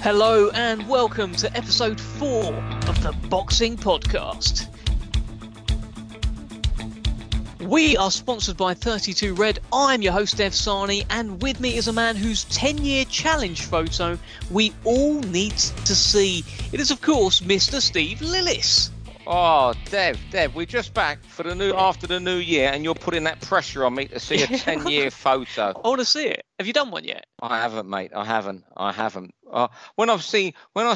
Hello and welcome to episode 4 of the Boxing Podcast. We are sponsored by 32 Red. I'm your host Dev Sani, and with me is a man whose 10-year challenge photo we all need to see. It is of course Mr. Steve Lillis. Oh, Dev, we're just back for after the new year, and you're putting that pressure on me to see a 10-year photo. I want to see it. Have you done one yet? I haven't, mate. I haven't. When I see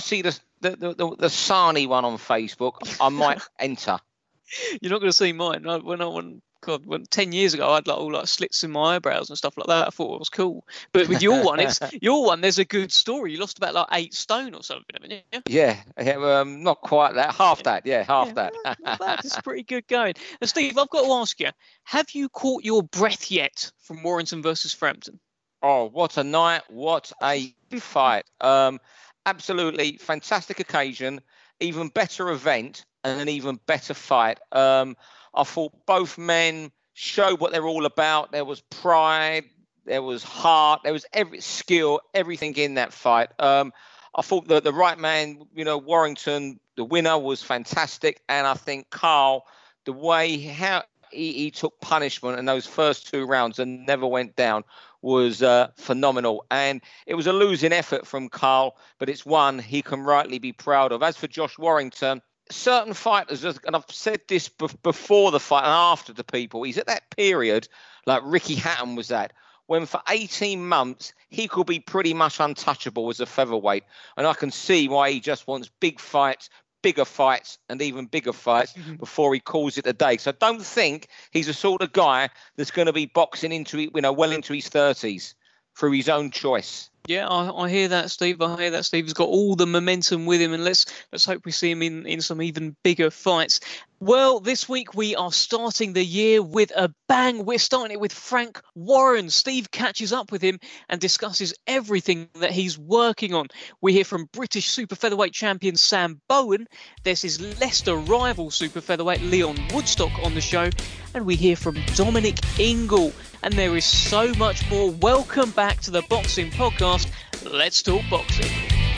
the Sani one on Facebook, I might enter. You're not going to see mine. When 10 years ago, I had all slits in my eyebrows and stuff like that. I thought it was cool. But with your one, there's a good story. You lost about 8 stone or something, haven't you? Yeah, not quite that. Half that. That's pretty good going. And Steve, I've got to ask you, have you caught your breath yet from Warrington versus Frampton? Oh, what a night. What a fight. Absolutely fantastic occasion, even better event, and an even better fight. I thought both men showed what they're all about. There was pride, there was heart, there was every skill, everything in that fight. I thought that the right man, Warrington, the winner, was fantastic. And I think Carl, the way how he took punishment in those first 2 rounds and never went down was phenomenal. And it was a losing effort from Carl, but it's one he can rightly be proud of. As for Josh Warrington, certain fighters, and I've said this before the fight and after to people, he's at that period like Ricky Hatton was at, when for 18 months he could be pretty much untouchable as a featherweight. And I can see why he just wants big fights, bigger fights, and even bigger fights before he calls it a day. So don't think he's the sort of guy that's going to be boxing into well into his 30s through his own choice. Yeah, I hear that, Steve. He's got all the momentum with him, and let's hope we see him in some even bigger fights. Well, this week we are starting the year with a bang. We're starting it with Frank Warren. Steve catches up with him and discusses everything that he's working on. We hear from British super featherweight champion Sam Bowen. There's his Leicester rival super featherweight Leon Woodstock on the show. And we hear from Dominic Ingle. And there is so much more. Welcome back to the Boxing Podcast. Let's talk boxing.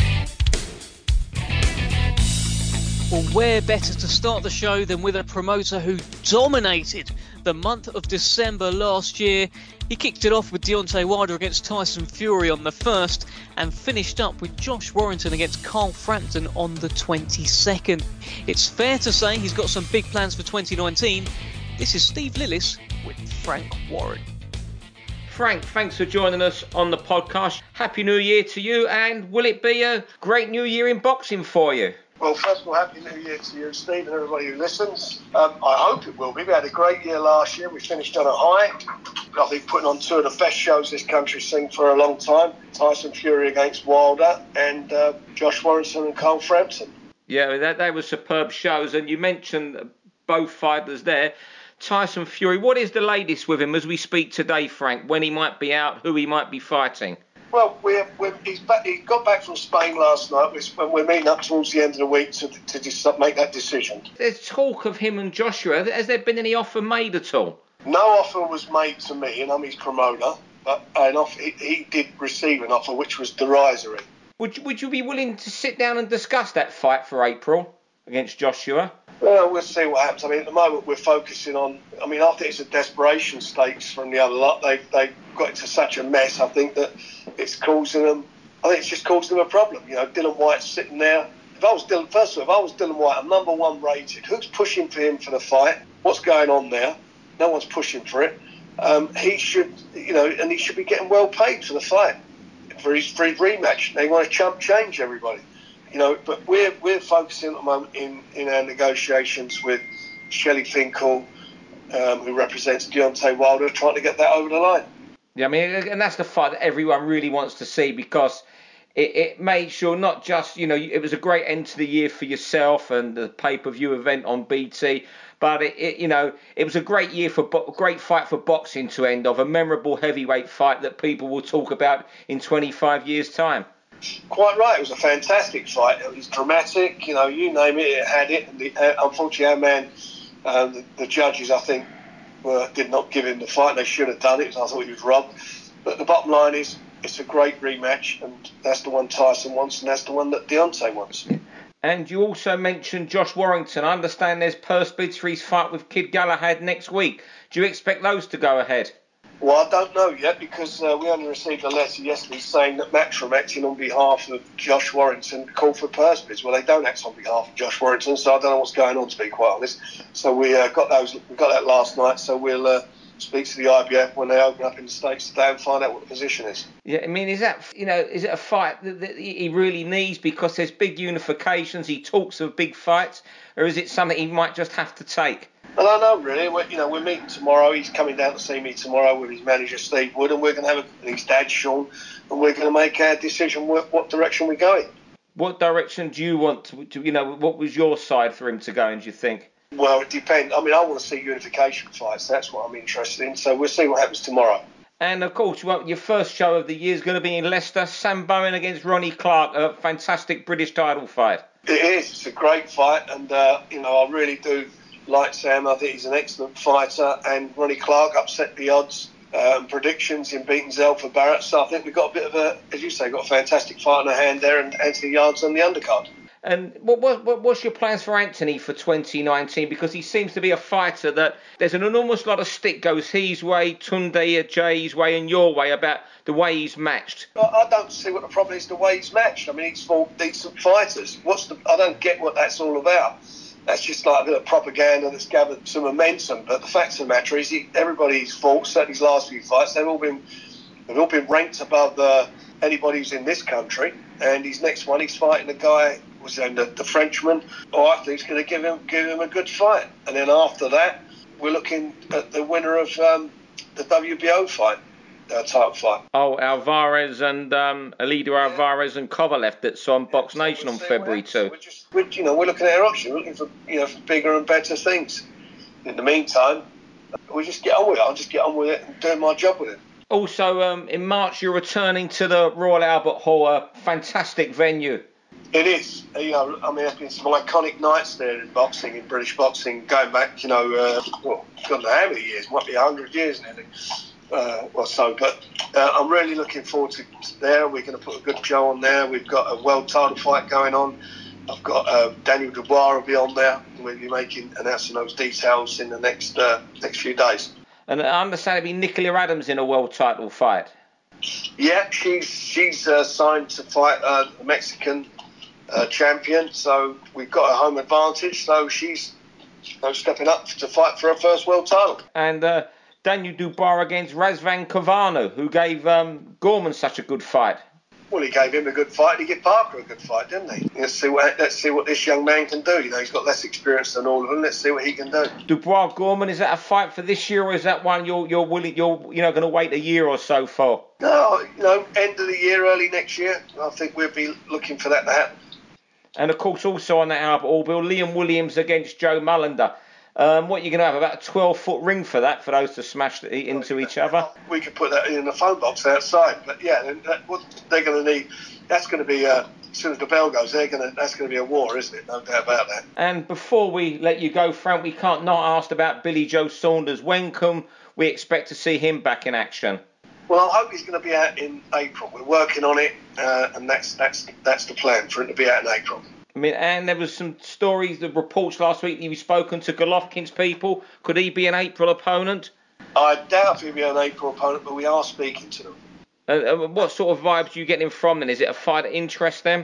Well, where better to start the show than with a promoter who dominated the month of December last year. He kicked it off with Deontay Wilder against Tyson Fury on the 1st and finished up with Josh Warrington against Carl Frampton on the 22nd. It's fair to say he's got some big plans for 2019. This is Steve Lillis with Frank Warren. Frank, thanks for joining us on the podcast. Happy New Year to you, and will it be a great New Year in boxing for you? Well, first of all, Happy New Year to you, Steve, and everybody who listens. I hope it will be. We had a great year last year. We finished on a high. I think putting on 2 of the best shows this country's seen for a long time. Tyson Fury against Wilder and Josh Warrington and Carl Frampton. Yeah, they were superb shows, and you mentioned both fighters there. Tyson Fury, what is the latest with him as we speak today, Frank? When he might be out, who he might be fighting? Well, he got back from Spain last night, when we're meeting up towards the end of the week to make that decision. There's talk of him and Joshua. Has there been any offer made at all? No offer was made to me, and I'm his promoter. But he did receive an offer which was derisory. Would you be willing to sit down and discuss that fight for April against Joshua? Well, we'll see what happens. At the moment we're focusing on... I think it's a desperation stakes from the other lot. They've got into such a mess, I think, that it's causing them... I think it's just causing them a problem. Dylan White's sitting there. If I was Dylan White, I'm number 1 rated. Who's pushing for him for the fight? What's going on there? No one's pushing for it. He should, and he should be getting well paid for the fight, for his rematch. They want to chump change everybody. But we're focusing at the moment in our negotiations with Shelley Finkel, who represents Deontay Wilder, trying to get that over the line. Yeah, and that's the fight that everyone really wants to see, because it made sure not just, it was a great end to the year for yourself and the pay-per-view event on BT, but it was a great year great fight for boxing to end of, a memorable heavyweight fight that people will talk about in 25 years' time. Quite right. It was a fantastic fight. It was dramatic. You name it, it had it. Unfortunately, our man, the judges, I think, did not give him the fight. They should have done it. So I thought he was robbed. But the bottom line is, it's a great rematch, and that's the one Tyson wants, and that's the one that Deontay wants. And you also mentioned Josh Warrington. I understand there's purse bids for his fight with Kid Galahad next week. Do you expect those to go ahead? Well, I don't know yet, because we only received a letter yesterday saying that Matchroom acting on behalf of Josh Warrington called for purse bids. Well, they don't act on behalf of Josh Warrington, so I don't know what's going on, to be quite honest. So we got that last night, so we'll speak to the IBF when they open up in the States today and find out what the position is. Yeah, I mean, is it a fight that he really needs because there's big unifications, he talks of big fights, or is it something he might just have to take? I don't know, really. We're meeting tomorrow. He's coming down to see me tomorrow with his manager, Steve Wood, and we're going to have his dad, Sean, and we're going to make our decision what direction we're going. What direction do you want to what was your side for him to go in, do you think? Well, it depends. I mean, I want to see unification fights. That's what I'm interested in. So we'll see what happens tomorrow. And, of course, your first show of the year is going to be in Leicester. Sam Bowen against Ronnie Clark, a fantastic British title fight. It is. It's a great fight. And, I really do like Sam. I think he's an excellent fighter. And Ronnie Clark upset the odds and predictions in beating Zelfa Barrett. So I think we've got a bit of a, as you say, got a fantastic fight on our hand there. And Anthony Yard's on the undercard. And what's your plans for Anthony for 2019? Because he seems to be a fighter that there's an enormous lot of stick goes his way, Tunde Jay's way and your way about the way he's matched. I don't see what the problem is the way he's matched. I mean, he's fought decent fighters. I don't get what that's all about. That's just like a bit of propaganda that's gathered some momentum. But the fact of the matter is, everybody he's fought, certainly his last few fights, they've all been ranked above anybody who's in this country. And his next one, he's fighting a guy, the Frenchman, who I think is going to give him a good fight. And then after that, we're looking at the winner of the WBO fight, title fight. Oh, Alvarez and Alido Alvarez and Kovalev that's on Box Nation on February 2. We're looking at our options. We're looking for bigger and better things. In the meantime, we just get on with it. I'll just get on with it and doing my job with it. Also, in March, you're returning to the Royal Albert Hall, a fantastic venue. It is. It's been some iconic nights there in boxing, in British boxing, going back, God knows how many years, might be 100 years nearly, or so. But I'm really looking forward to there. We're going to put a good show on there. We've got a world title fight going on. I've got Daniel Dubois will be on there. We'll be announcing those details in the next few days. And I understand it'll be Nicola Adams in a world title fight. Yeah, she's signed to fight a Mexican champion, so we've got a home advantage. So she's stepping up to fight for her first world title. And Daniel Dubois against Razvan Kavanu, who gave Gorman such a good fight. Well, he gave him a good fight. He gave Parker a good fight, didn't he? Let's see what this young man can do. He's got less experience than all of them. Let's see what he can do. Dubois Gorman, is that a fight for this year, or is that one you're going to wait a year or so for? No, end of the year, early next year. I think we'll be looking for that to happen. And of course, also on that Albert Hall bill, Liam Williams against Joe Mullender. What you're going to have, about a 12-foot ring for that, for those to smash into each other? We could put that in the phone box outside. But yeah, what they're going to need, that's going to be, as soon as the bell goes, that's going to be a war, isn't it? No doubt about that. And before we let you go, Frank, we can't not ask about Billy Joe Saunders. When can we expect to see him back in action? Well, I hope he's going to be out in April. We're working on it, and that's the plan, for him to be out in April. I mean, and there was some stories, the reports last week, you've spoken to Golovkin's people. Could he be an April opponent? I doubt he'll be an April opponent, but we are speaking to them. What sort of vibes are you getting from them? Is it a fight that interests them?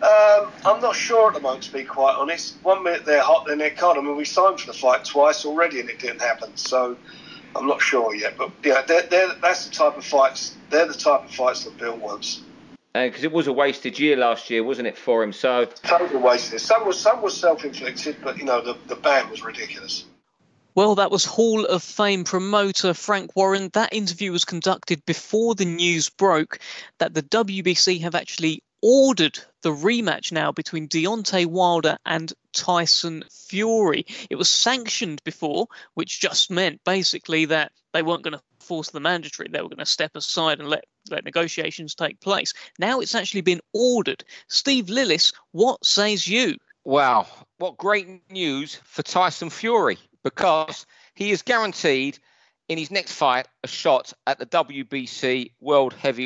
I'm not sure at the moment, to be quite honest. 1 minute they're hot, then they're cold. I mean, we signed for the fight twice already, and it didn't happen. So I'm not sure yet. But that's the type of fights. They're the type of fights that Bill wants. Because it was a wasted year last year, wasn't it, for him? So totally wasted. Some was self-inflicted, but the ban was ridiculous. Well, that was Hall of Fame promoter Frank Warren. That interview was conducted before the news broke that the WBC have actually ordered the rematch now between Deontay Wilder and Tyson Fury. It was sanctioned before, which just meant basically that they weren't going to force the mandatory. They were going to step aside and let negotiations take place. Now it's actually been ordered. Steve Lillis, what says you? Wow, what great news for Tyson Fury, because he is guaranteed in his next fight a shot at the WBC World Heavyweight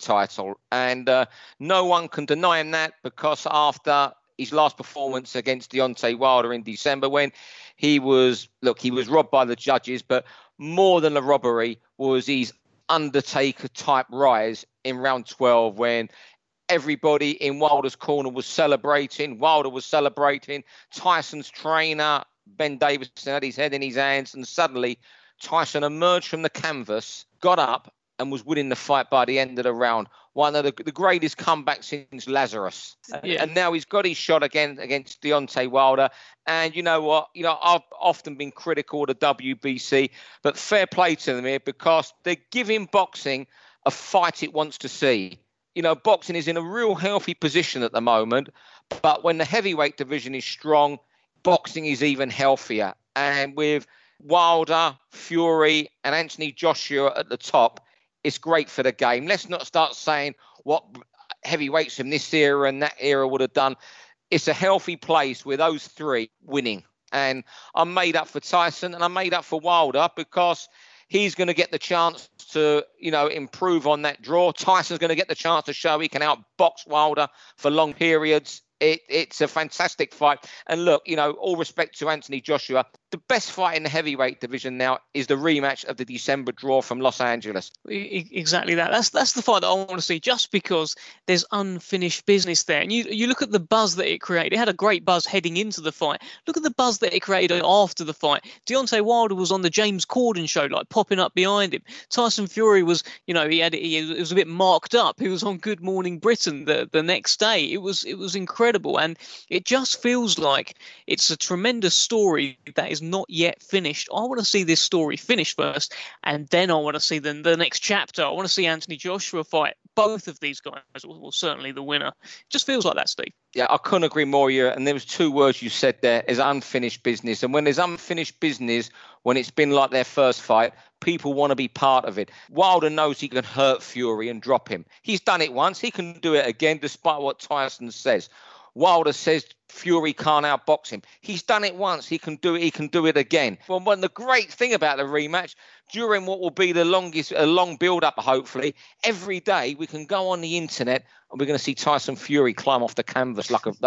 title. And no one can deny him that, because after his last performance against Deontay Wilder in December, when he was robbed by the judges, but more than a robbery was his Undertaker type rise in round 12, when everybody in Wilder's corner was celebrating. Wilder was celebrating. Tyson's trainer, Ben Davison, had his head in his hands, and suddenly Tyson emerged from the canvas, got up, and was winning the fight by the end of the round. One of the greatest comebacks since Lazarus. Yeah. And now he's got his shot again against Deontay Wilder. And you know what? I've often been critical of the WBC, but fair play to them here, because they're giving boxing a fight it wants to see. Boxing is in a real healthy position at the moment, but when the heavyweight division is strong, boxing is even healthier. And with Wilder, Fury, and Anthony Joshua at the top, it's great for the game. Let's not start saying what heavyweights from this era and that era would have done. It's a healthy place with those three winning. And I'm made up for Tyson, and I'm made up for Wilder, because he's going to get the chance to, improve on that draw. Tyson's going to get the chance to show he can outbox Wilder for long periods. It's a fantastic fight. And look, all respect to Anthony Joshua, the best fight in the heavyweight division now is the rematch of the December draw from Los Angeles. Exactly that. That's the fight that I want to see, just because there's unfinished business there. And you look at the buzz that it created. It had a great buzz heading into the fight. Look at the buzz that it created after the fight. Deontay Wilder was on the James Corden show, like popping up behind him. Tyson Fury was, he was a bit marked up. He was on Good Morning Britain the next day. It was incredible. And it just feels like it's a tremendous story that is not yet finished. I want to see this story finished first, and then I want to see the next chapter. I want to see Anthony Joshua fight both of these guys, or certainly the winner. It just feels like that, Steve. Yeah, I couldn't agree more. And there was two words you said there, is unfinished business. And when there's unfinished business, when it's been like their first fight, people want to be part of it. Wilder knows he can hurt Fury and drop him. He's done it once. He can do it again, despite what Tyson says. Wilder says Fury can't outbox him. He's done it once. He can do it. He can do it again. Well, the great thing about the rematch, during what will be the longest, a long build-up, hopefully, every day we can go on the internet and we're going to see Tyson Fury climb off the canvas like the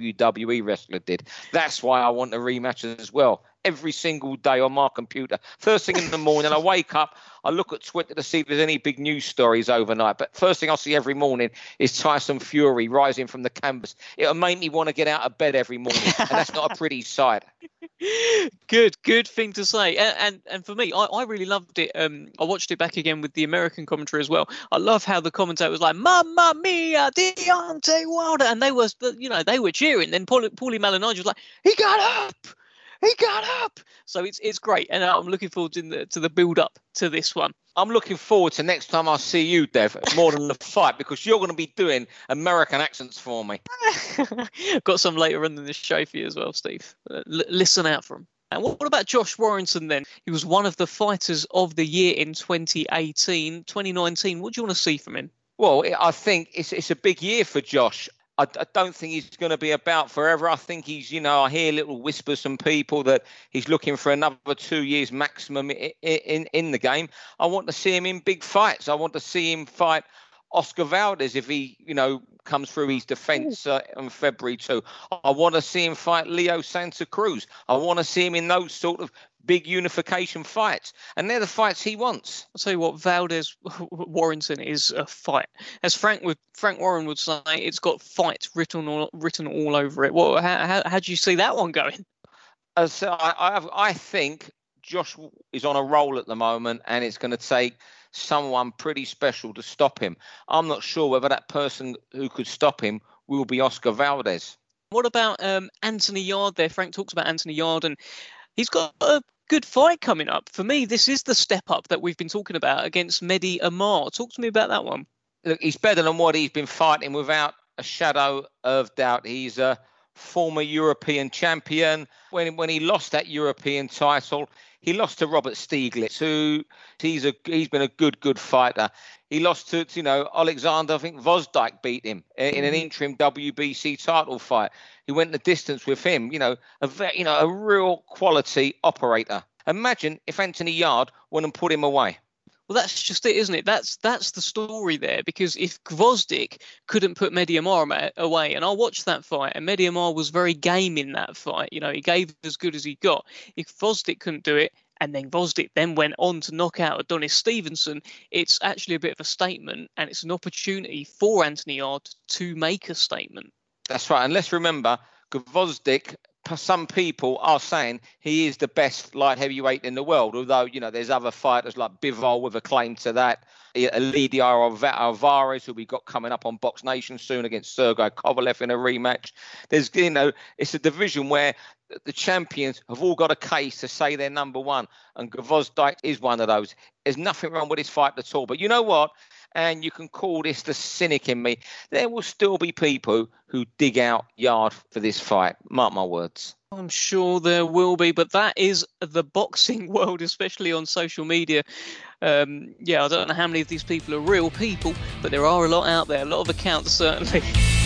WWE wrestler did. That's why I want the rematch as well. Every single day on my computer. First thing in the morning, I wake up, I look at Twitter to see if there's any big news stories overnight. But first thing I see every morning is Tyson Fury rising from the canvas. It'll make me want to get out of bed every morning, and that's not a pretty sight. Good thing to say. And for me, I really loved it. I watched it back again with the American commentary as well. I love how the commentator was like, "Mamma mia, Deontay Wilder," and they were cheering. Then Paulie Malignaggi was like, "He got up." He got up. So it's great. And I'm looking forward to the build up to this one. I'm looking forward to next time I see you, Dev, more than the fight, because you're going to be doing American accents for me. Got some later on in the show for you as well, Steve. Listen out for him. And what about Josh Warrington then? He was one of the fighters of the year in 2018, 2019. What do you want to see from him? Well, I think it's a big year for Josh. I don't think he's going to be about forever. I think he's, I hear little whispers from people that he's looking for another 2 years maximum in the game. I want to see him in big fights. I want to see him fight Oscar Valdez if he, comes through his defence on February 2. I want to see him fight Leo Santa Cruz. I want to see him in those sort of big unification fights, and they're the fights he wants. I'll tell you what, Valdez Warrington is a fight. As Frank Warren would say, it's got fight written all over it. Well, how do you see that one going? So I think Josh is on a roll at the moment, and it's going to take someone pretty special to stop him. I'm not sure whether that person who could stop him will be Oscar Valdez. What about Anthony Yarde there? Frank talks about Anthony Yarde, and he's got a good fight coming up. For me, this is the step up that we've been talking about against Mehdi Amar. Talk to me about that one. Look, he's better than what he's been fighting, without a shadow of doubt. He's a former European champion. When he lost that European title, he lost to Robert Stieglitz, who he's been a good fighter. He lost to Alexander, I think Vosdyk beat him in an interim WBC title fight. He went the distance with him, a real quality operator. Imagine if Anthony Yarde went and put him away. Well, that's just it, isn't it? That's the story there. Because if Gvozdyk couldn't put Mediamar away, and I watched that fight, and Mediamar was very game in that fight. You know, he gave as good as he got. If Gvozdyk couldn't do it, and then Gvozdyk then went on to knock out Adonis Stevenson, it's actually a bit of a statement, and it's an opportunity for Anthony Yarde to make a statement. That's right. And let's remember, Gvozdyk, some people are saying he is the best light heavyweight in the world, although, you know, there's other fighters like Bivol with a claim to that. Lidia Alvarez, who we got coming up on Box Nation soon against Sergey Kovalev in a rematch. There's, you know, it's a division where the champions have all got a case to say they're number one, and Gvozdyk is one of those. There's nothing wrong with his fight at all. But you know what? And you can call this the cynic in me. There will still be people who dig out Yarde for this fight. Mark my words. I'm sure there will be, but that is the boxing world, especially on social media. I don't know how many of these people are real people, but there are a lot out there, a lot of accounts certainly.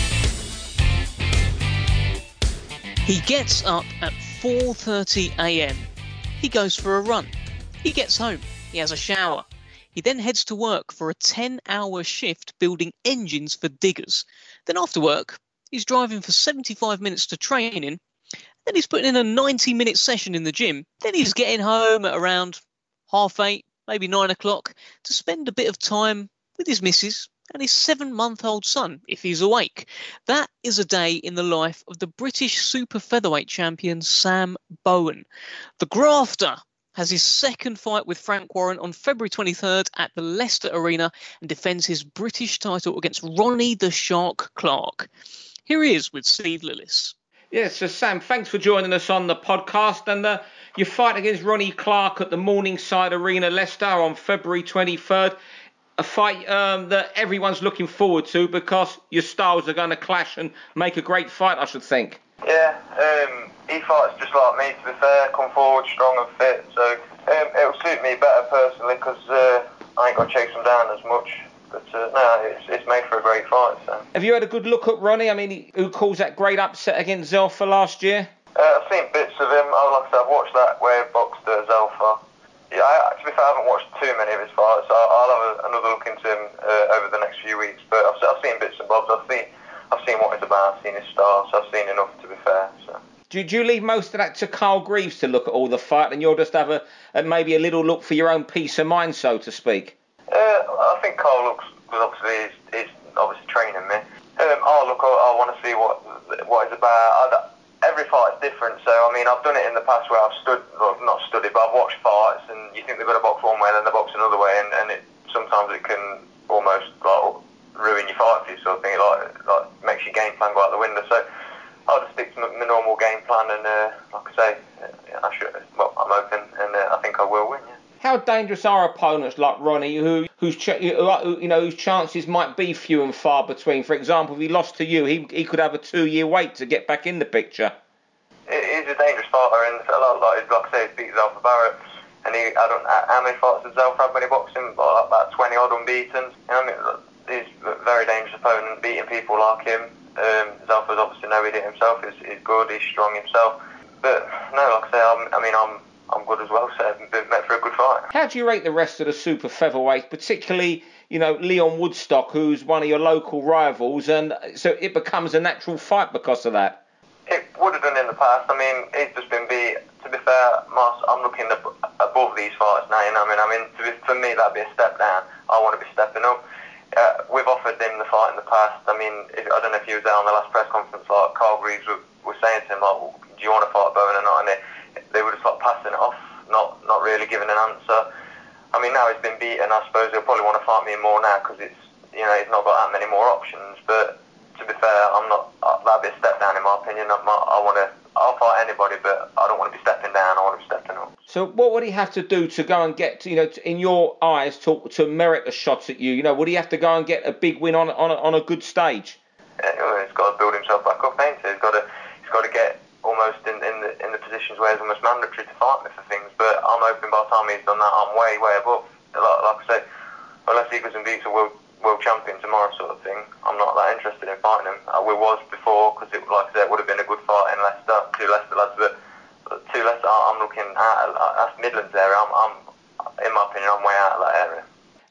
He gets up at 4:30 a.m. He goes for a run. He gets home. He has a shower. He then heads to work for a 10-hour shift building engines for diggers. Then after work, he's driving for 75 minutes to training. Then he's putting in a 90-minute session in the gym. Then he's getting home at around 8:30, maybe 9 o'clock, to spend a bit of time with his missus and his 7-month-old son, if he's awake. That is a day in the life of the British super featherweight champion Sam Bowen. The grafter has his second fight with Frank Warren on February 23rd at the Leicester Arena and defends his British title against Ronnie the Shark Clark. Here he is with Steve Lillis. Yes, so Sam, thanks for joining us on the podcast. And your fight against Ronnie Clark at the Morningside Arena, Leicester, on February 23rd. A fight that everyone's looking forward to because your styles are going to clash and make a great fight, I should think. Yeah, he fights just like me, to be fair, come forward strong and fit, so it'll suit me better personally because I ain't got to chase him down as much. But no, it's made for a great fight. So. Have you had a good look at Ronnie? I mean, who caused that great upset against Zelfa last year? I've seen bits of him. Like I said, I've watched that where he boxed at Zelfa. Yeah, to be fair, I haven't watched too many of his fights. I'll have another look into him over the next few weeks. But I've seen bits and bobs. I've seen what he's about. I've seen his style. So I've seen enough, to be fair. So. Do you leave most of that to Carl Greaves to look at all the fight, and you'll just have maybe a little look for your own peace of mind, so to speak? I think Carl looks, because obviously he's obviously training me. I want to see what it's about. Every fight's different, so I mean, I've done it in the past where I've not studied, but I've watched fights, and you think they've got to box one way, then they box another way, and sometimes it can almost like ruin your fight for you, sort of thing. It like makes your game plan go out the window. So I'll just stick to my normal game plan, and like I say, I'm open, and I think I will win. Yeah. How dangerous are opponents like Ronnie, whose chances might be few and far between? For example, if he lost to you, he could have a 2-year wait to get back in the picture. He's a dangerous fighter, and like I say, he beat Zelfa Barrett, and I don't know how many fights did Zelfa have when he boxed him, about 20 odd unbeaten. I mean, he's a very dangerous opponent, beating people like him. Zelfa's obviously know he did himself. He's good. He's strong himself. But no, like I say, I'm good as well, so I've been met for a good fight. How do you rate the rest of the super featherweights, particularly, Leon Woodstock, who's one of your local rivals, and so it becomes a natural fight because of that? It would have done in the past. I mean, he's just been beat. To be fair, I'm looking above these fights now. For me, that'd be a step down. I want to be stepping up. We've offered him the fight in the past. I mean, I don't know if he was there on the last press conference, like Carl Greaves was saying to him, like, do you want to fight Bowen or not? And they were just like passing it off, not really giving an answer. I mean, now he's been beaten, I suppose he'll probably want to fight me more now because he's not got that many more options. But to be fair, that'd be a step down in my opinion. I'll fight anybody, but I don't want to be stepping down. I want to be stepping up. So what would he have to do to go and get, in your eyes, to merit a shot at you? Would he have to go and get a big win on a good stage? Yeah, he's got to build himself back up, ain't he? He's got to get almost in the positions where it's almost mandatory to fight me for things. But I'm hoping by the time he's done that, I'm way above. Like I say, unless he goes and beats a world champion tomorrow, sort of thing, I'm not that interested in fighting him. I was before, because like I said, it would have been a good fight in Leicester, 2 Leicester lads. But 2 Leicester, I'm looking at that's Midlands area. In my opinion, I'm way out of that area.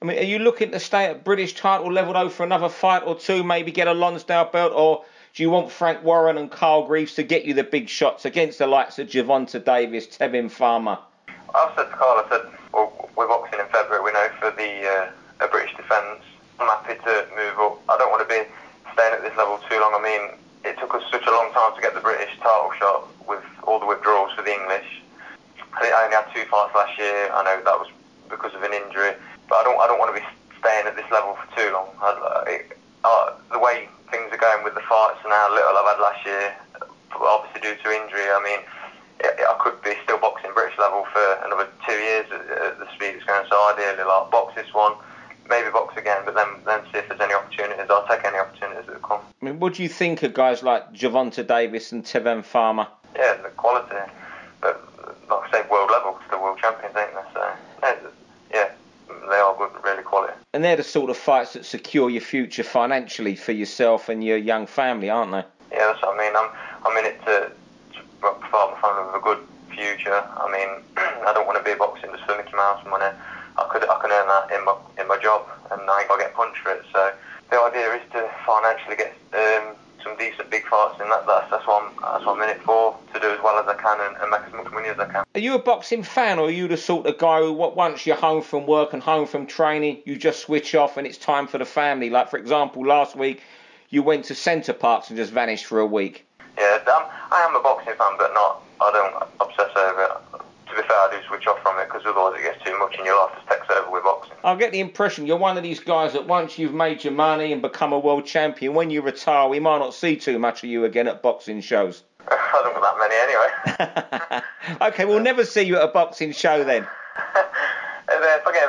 I mean, are you looking to stay at British title level though for another fight or two, maybe get a Lonsdale belt, or do you want Frank Warren and Carl Greaves to get you the big shots against the likes of Gervonta Davis, Tevin Farmer? I've said to Carl, I said, well, we're boxing in February, we know, for the British defence. I'm happy to move up. I don't want to be staying at this level too long. I mean, it took us such a long time to get the British title shot with all the withdrawals for the English. I think I only had 2 fights last year. I know that was because of an injury, but I don't want to be staying at this level for too long. The way things are going with the fights and how little I've had last year, obviously due to injury, I mean, I could be still boxing British level for another 2 years at the speed it's going. So ideally, like, box this one, maybe box again, but then see if there's any opportunities. I'll take any opportunities that come. I mean, what do you think of guys like Gervonta Davis and Tevin Farmer? Yeah, the quality, but like I say, world level, still world champions, ain't they? So yeah, they are good, really quality. And they're the sort of fights that secure your future financially for yourself and your young family, aren't they? Yeah, that's what I mean. I'm in it to provide my family with a good future. I mean, I don't want to be boxing just for Mickey Mouse money. I can earn that in my job, and I ain't got to get punched for it. So the idea is to financially get some decent big fights, and that's what I'm in it for, to do as well as I can and make as much money as I can. Are you a boxing fan, or are you the sort of guy who, once you're home from work and home from training, you just switch off and it's time for the family? Like, for example, last week you went to Centre Parks and just vanished for a week. Yeah, I am a boxing fan, but I don't obsess over it. To be fair, I do switch off from it, because otherwise it gets too much and your life just takes over with boxing. I get the impression you're one of these guys that once you've made your money and become a world champion, when you retire, we might not see too much of you again at boxing shows. I don't got that many anyway. OK, we'll never see you at a boxing show then. If I get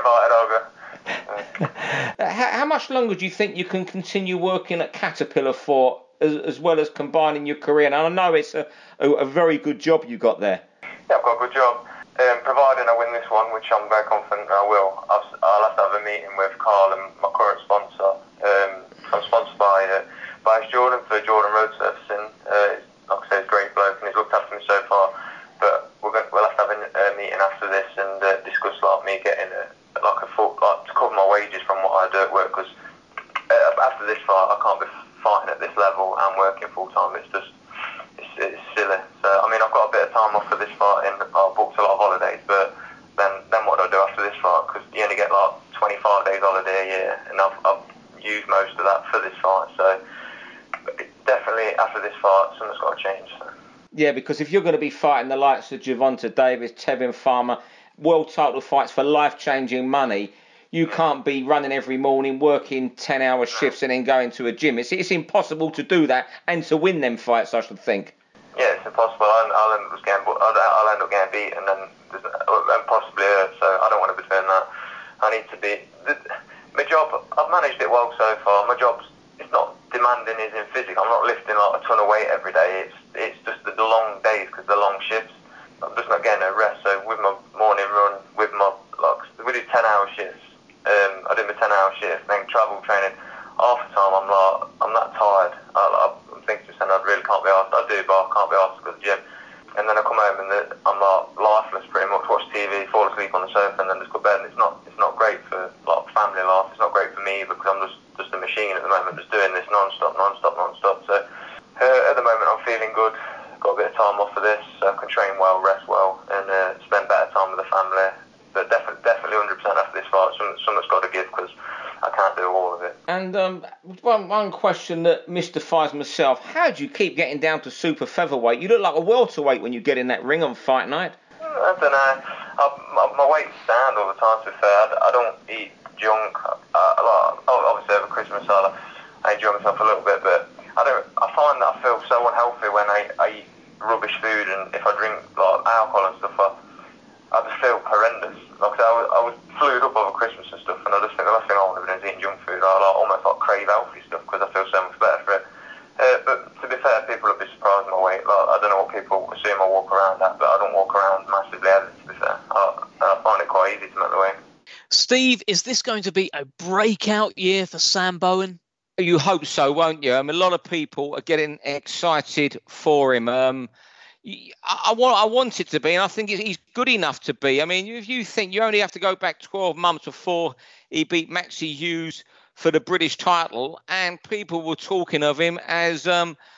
invited, I'll go. How much longer do you think you can continue working at Caterpillar for, as well as combining your career? And I know it's a very good job you got there. Yeah, I've got a good job. Providing I win this one, which I'm very confident I will, I'll have to have a meeting with Carl and my current sponsor. I'm sponsored by Jordan for Jordan Road Surfacing. Like I say, he's a great bloke and he's looked after me so far. But we'll have to have a meeting after this and discuss me getting to cover my wages from what I do at work. Because after this fight, I can't be fighting at this level and working full time. It's silly. So I mean, I've got a bit of time off for this fight, and I've booked a lot of holidays. But then what do I do after this fight? Because you only get like 25 days holiday a year, and I've used most of that for this fight. So definitely after this fight, something's got to change. So. Yeah, because if you're going to be fighting the likes of Gervonta Davis, Tevin Farmer, world title fights for life-changing money, you can't be running every morning, working 10-hour shifts and then going to a gym. It's impossible to do that and to win them fights, I should think. Yeah, it's impossible. I'll end up getting beat and possibly hurt, so I don't want to be doing that. I need to be... My job, I've managed it well so far. My job's, it's not demanding as in physics. I'm not lifting like a ton of weight every day. It's just the long days because the long shifts. I'm just not getting a rest. So with my morning run, we do 10-hour shifts. I do my 10-hour shift, then travel training. Half the time I'm that tired. I'm thinking to myself, I really can't be asked. I do, but I can't be asked to go to the gym. And then I come home and I'm lifeless pretty much. Watch TV, fall asleep on the sofa, and then just go to bed. And it's not great for family life. It's not great for me because I'm just a machine at the moment, just doing this non-stop. So at the moment I'm feeling good. Got a bit of time off for this, so I can train well, rest well, and spend better time with the family. But definitely 100% after this fight, something's got to give because I can't do all of it. And one question that mystifies myself: how do you keep getting down to super featherweight? You look like a welterweight when you get in that ring on fight night. I don't know. My weight's down all the time. To be fair, I don't eat junk. Obviously over Christmas, I enjoy myself a little bit, but I find that I feel so unhealthy when I eat rubbish food, and if I drink alcohol and stuff, I just feel horrendous. Like I was flued up over Christmas and stuff, and I just think the last thing I want to do is eating junk food. I almost crave healthy stuff because I feel so much better for it. But to be fair, people would be surprised at my weight. I don't know what people assume I walk around at, but I don't walk around massively heavy, to be fair. I find it quite easy to make the weight. Steve, is this going to be a breakout year for Sam Bowen? You hope so, won't you? A lot of people are getting excited for him. I want it to be, and I think he's good enough to be. I mean, if you think you only have to go back 12 months before he beat Maxie Hughes for the British title, and people were talking of him as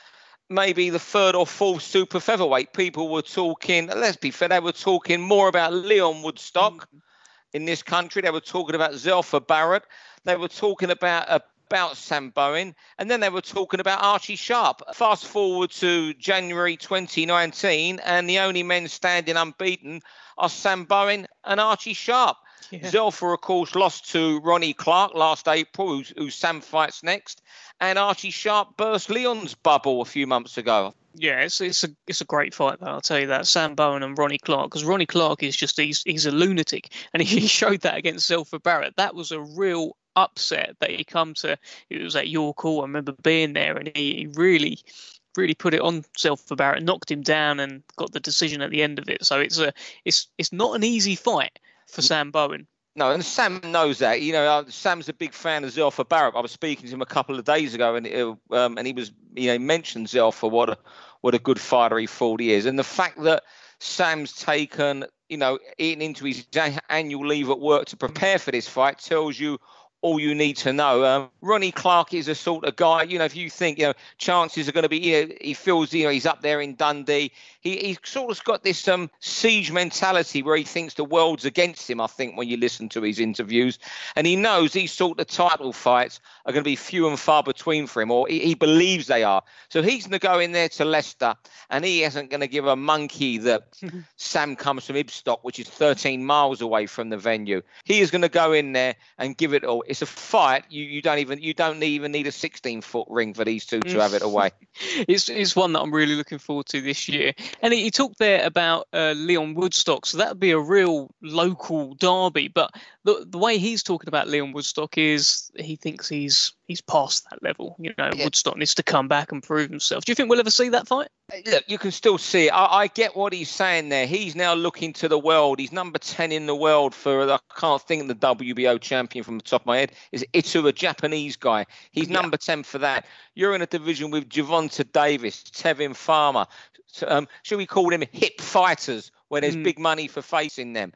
maybe the third or fourth super featherweight. People were talking, let's be fair, they were talking more about Leon Woodstock in this country. They were talking about Zelfa Barrett. They were talking about Sam Bowen, and then they were talking about Archie Sharp. Fast forward to January 2019, and the only men standing unbeaten are Sam Bowen and Archie Sharp. Yeah. Zelfa, of course, lost to Ronnie Clark last April, who Sam fights next, and Archie Sharp burst Leon's bubble a few months ago. Yeah, it's a great fight, though, I'll tell you that. Sam Bowen and Ronnie Clark, because Ronnie Clark is just, he's a lunatic, and he showed that against Zelfa Barrett. That was a real upset that he come to. It was at York Hall. I remember being there, and he really put it on Zelfa Barrett, knocked him down, and got the decision at the end of it. So it's not an easy fight for Sam Bowen. No, and Sam knows that. You know, Sam's a big fan of Zelfa Barrett. I was speaking to him a couple of days ago, and he was, mentioned Zelfa, what a good fighter he thought he is, and the fact that Sam's taken, eaten into his annual leave at work to prepare for this fight tells you all you need to know. Ronnie Clark is a sort of guy, if you think, chances are going to be, he feels, he's up there in Dundee. He sort of got this siege mentality where he thinks the world's against him, I think, when you listen to his interviews. And he knows these sort of title fights are going to be few and far between for him, or he believes they are. So he's going to go in there to Leicester, and he isn't going to give a monkey that Sam comes from Ibstock, which is 13 miles away from the venue. He is going to go in there and give it all. It's a fight. You don't even need a 16-foot ring for these two to have it away. It's one that I'm really looking forward to this year. And he talked there about Leon Woodstock, so that would be a real local derby. But the way he's talking about Leon Woodstock is he thinks he's past that level. Yeah. Woodstock needs to come back and prove himself. Do you think we'll ever see that fight? Look, you can still see it. I get what he's saying there. He's now looking to the world. He's number 10 in the world for, I can't think the WBO champion from the top of my head, is Ito, a Japanese guy. He's number 10 for that. You're in a division with Gervonta Davis, Tevin Farmer. Should we call them hip fighters where there's big money for facing them?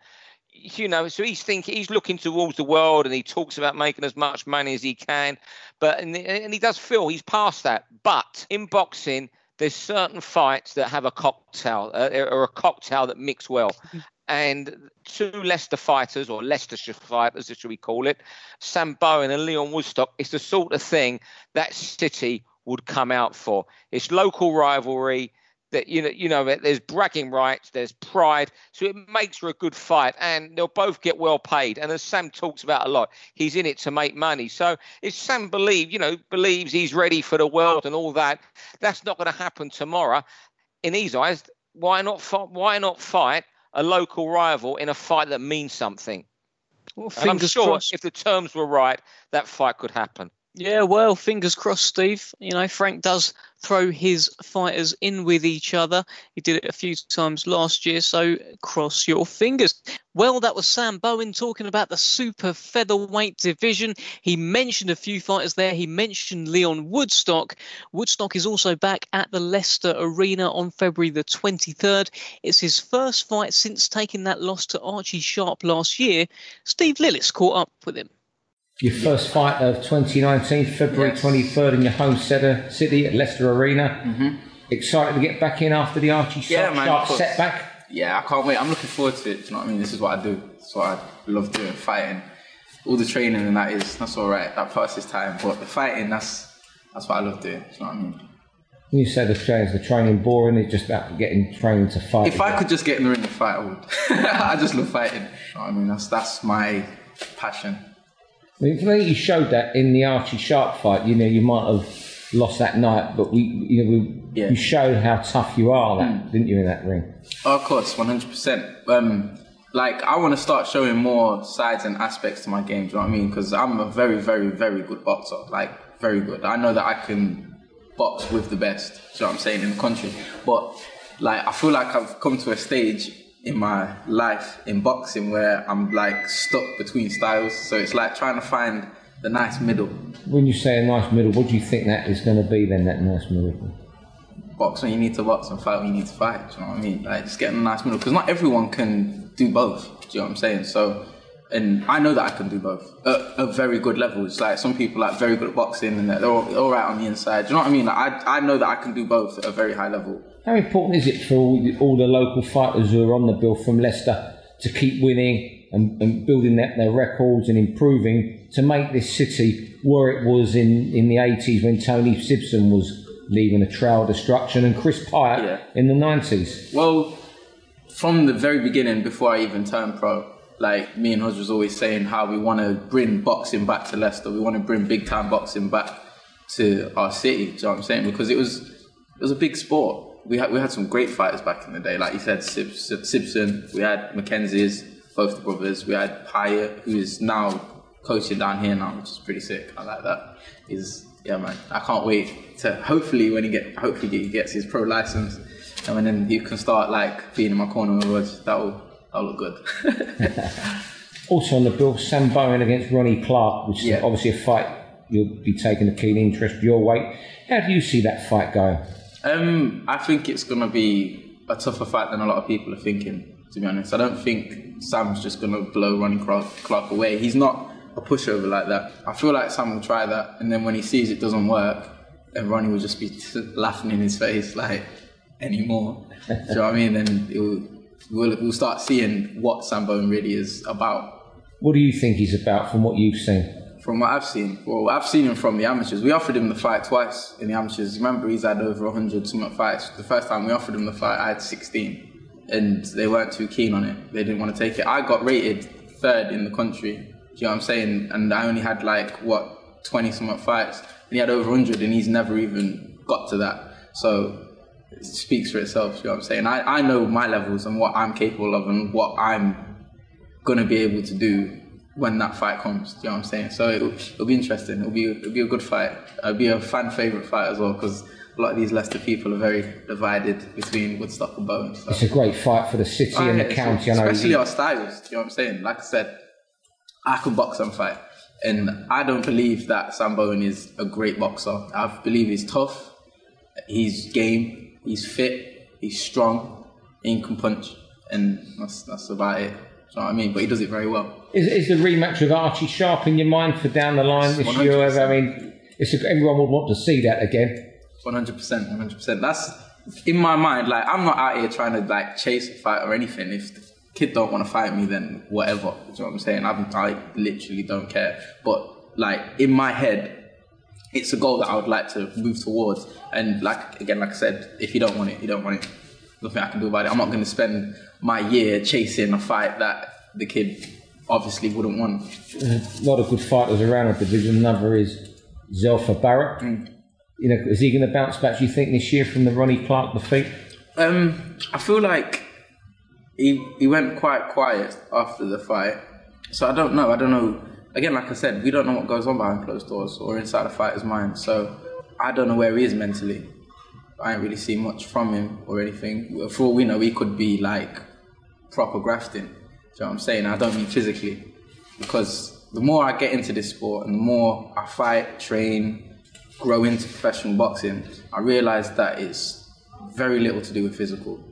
So he's looking towards the world, and he talks about making as much money as he can. And he does feel he's past that. But in boxing, there's certain fights that have a cocktail, or a cocktail that mix well. And two Leicester fighters, or Leicestershire fighters, as should we call it, Sam Bowen and Leon Woodstock, it's the sort of thing that city would come out for. It's local rivalry. That there's bragging rights, there's pride, so it makes for a good fight, and they'll both get well paid. And as Sam talks about a lot, he's in it to make money. So if Sam believes he's ready for the world and all that, that's not going to happen tomorrow. In his eyes, why not fight a local rival in a fight that means something? Well, and I'm sure if the terms were right, that fight could happen. Yeah, well, fingers crossed, Steve. Frank does throw his fighters in with each other. He did it a few times last year, so cross your fingers. Well, that was Sam Bowen talking about the super featherweight division. He mentioned a few fighters there. He mentioned Leon Woodstock. Woodstock is also back at the Leicester Arena on February the 23rd. It's his first fight since taking that loss to Archie Sharp last year. Steve Lillis caught up with him. Your first fight of 2019, February 23rd in your home city at Leicester Arena. Mm-hmm. Excited to get back in after the Archie Sharp setback? Yeah, I can't wait. I'm looking forward to it. Do you know what I mean? This is what I do. It's what I love doing, fighting. All the training and that's all right. That passes time. But the fighting, that's what I love doing. Do you know what I mean? When you say the training boring, it's just about getting trained to fight. If I could just get in the ring and fight, I would. I just love fighting. You know what I mean? That's my passion. I think you showed that in the Archie Sharp fight. You might have lost that night, but you showed how tough you are, didn't you, in that ring? Oh, of course, 100%. I want to start showing more sides and aspects to my game. Do you know what I mean? Because I'm a very, very, very good boxer. Very good. I know that I can box with the best. Do you know what I'm saying, in the country? But I feel like I've come to a stage in my life in boxing where I'm stuck between styles, so it's trying to find the nice middle. When you say a nice middle, what do you think that is going to be then, that nice middle? box when you need to box and fight when you need to fight. Do you know what I mean? Like, just getting a nice middle, because not everyone can do both. Do you know what I'm saying? So, and I know that I can do both at a very good level. It's like some people are very good at boxing and they're all right on the inside. Do you know what I mean? Like, I know that I can do both at a very high level. How important is it for all the local fighters who are on the bill from Leicester to keep winning and building their records and improving to make this city where it was in the 80s when Tony Sibson was leaving a trail of destruction and Chris Pyatt in the 90s? Well, from the very beginning, before I even turned pro, like me and Hodge was always saying how we want to bring boxing back to Leicester. We want to bring big time boxing back to our city. Do you know what I'm saying? Because it was a big sport. We had some great fighters back in the day. Like you said, Sibson. We had Mackenzie's, both the brothers. We had Pyatt, who is now coaching down here now, which is pretty sick. I like that. Yeah, man. I can't wait to hopefully he gets his pro license, and then he can start like being in my corner with Rodge. That'll look good. Also on the bill, Sam Bowen against Ronnie Clark, which is obviously a fight you'll be taking a keen interest your weight. How do you see that fight going? I think it's going to be a tougher fight than a lot of people are thinking, to be honest. I don't think Sam's just going to blow Ronnie Clark away. He's not a pushover like that. I feel like Sam will try that, and then when he sees it doesn't work, and Ronnie will just be laughing in his face like, anymore. Do you know what I mean? Then we'll start seeing what Sam Bowen really is about. What do you think he's about from what you've seen? From what I've seen? Well, I've seen him from the amateurs. We offered him the fight twice in the amateurs. Remember, he's had over 100 something fights. The first time we offered him the fight, I had 16. And they weren't too keen on it. They didn't want to take it. I got rated 3rd in the country. Do you know what I'm saying? And I only had 20 something fights. And he had over 100 and he's never even got to that. So it speaks for itself, you know what I'm saying? I know my levels and what I'm capable of and what I'm going to be able to do when that fight comes, do you know what I'm saying? So it'll be interesting. It'll be a good fight. It'll be a fan favourite fight as well, because a lot of these Leicester people are very divided between Woodstock and Bowen. So. It's a great fight for the city and the county. Especially our styles, do you know what I'm saying? Like I said, I can box and fight. And I don't believe that Sam Bowen is a great boxer. I believe he's tough, he's game, he's fit, he's strong, and he can punch. And that's about it. Do you know what I mean? But he does it very well. Is the rematch with Archie Sharp in your mind for down the line this 100%. Year? I mean, everyone would want to see that again. 100%. That's in my mind. Like, I'm not out here trying to chase a fight or anything. If the kid don't want to fight me, then whatever. Do you know what I'm saying? I literally don't care. But in my head, it's a goal that I would like to move towards. And like I said, if you don't want it, you don't want it. Nothing I can do about it. I'm not going to spend my year chasing a fight that the kid obviously wouldn't want. A lot of good fighters around the division. Another is Zelfa Barrett. You know, is he going to bounce back, do you think, this year from the Ronnie Clark defeat? I feel like he went quite quiet after the fight. So I don't know. Again, like I said, we don't know what goes on behind closed doors or inside a fighter's mind. So I don't know where he is mentally. I ain't really seen much from him or anything. For all we know, he could be proper grafting. Do you know what I'm saying? I don't mean physically. Because the more I get into this sport and the more I fight, train, grow into professional boxing, I realise that it's very little to do with physical.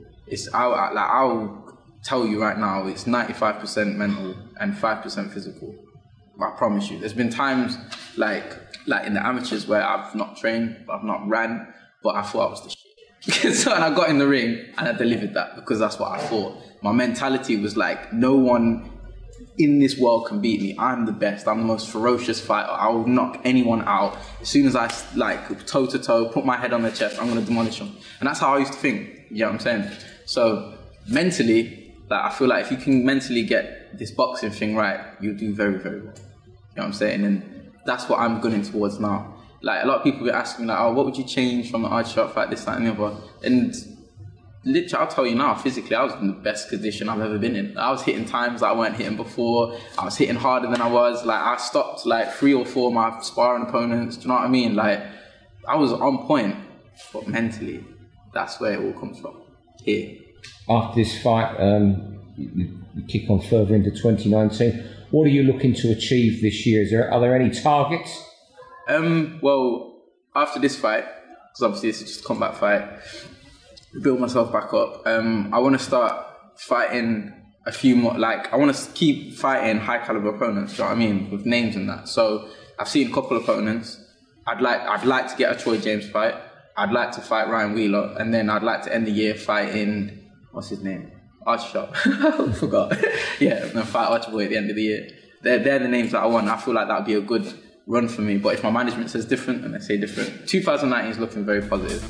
I'll tell you right now, it's 95% mental and 5% physical. I promise you. There's been times like in the amateurs where I've not trained, I've not ran, but I thought I was the shit. So when I got in the ring and I delivered that, because that's what I thought. My mentality was no one in this world can beat me. I'm the best. I'm the most ferocious fighter. I will knock anyone out. As soon as I toe to toe, put my head on their chest, I'm going to demolish them. And that's how I used to think. You know what I'm saying? So mentally, I feel like if you can mentally get this boxing thing right, you'll do very, very well. You know what I'm saying? And that's what I'm gunning towards now. A lot of people get asking me, what would you change from the Archie Sharp fight, this, that, and the other? And literally, I'll tell you now, physically, I was in the best condition I've ever been in. I was hitting times that I weren't hitting before. I was hitting harder than I was. I stopped 3 or 4 of my sparring opponents. Do you know what I mean? I was on point, but mentally, that's where it all comes from. Here. After this fight, you kick on further into 2019. What are you looking to achieve this year? Are there any targets? Well, after this fight, because obviously this is just a combat fight. Build myself back up. I want to start fighting a few more, like I want to keep fighting high caliber opponents, do you know what I mean, with names and that. So I've seen a couple of opponents. I'd like to get a Troy James fight. I'd like to fight Ryan Wheeler, and then I'd like to end the year fighting, what's his name? Archshot. I forgot. Yeah, and then fight Archboy at the end of the year. They're the names that I want. I feel like that would be a good run for me. But if my management says different, then I say different. 2019 is looking very positive.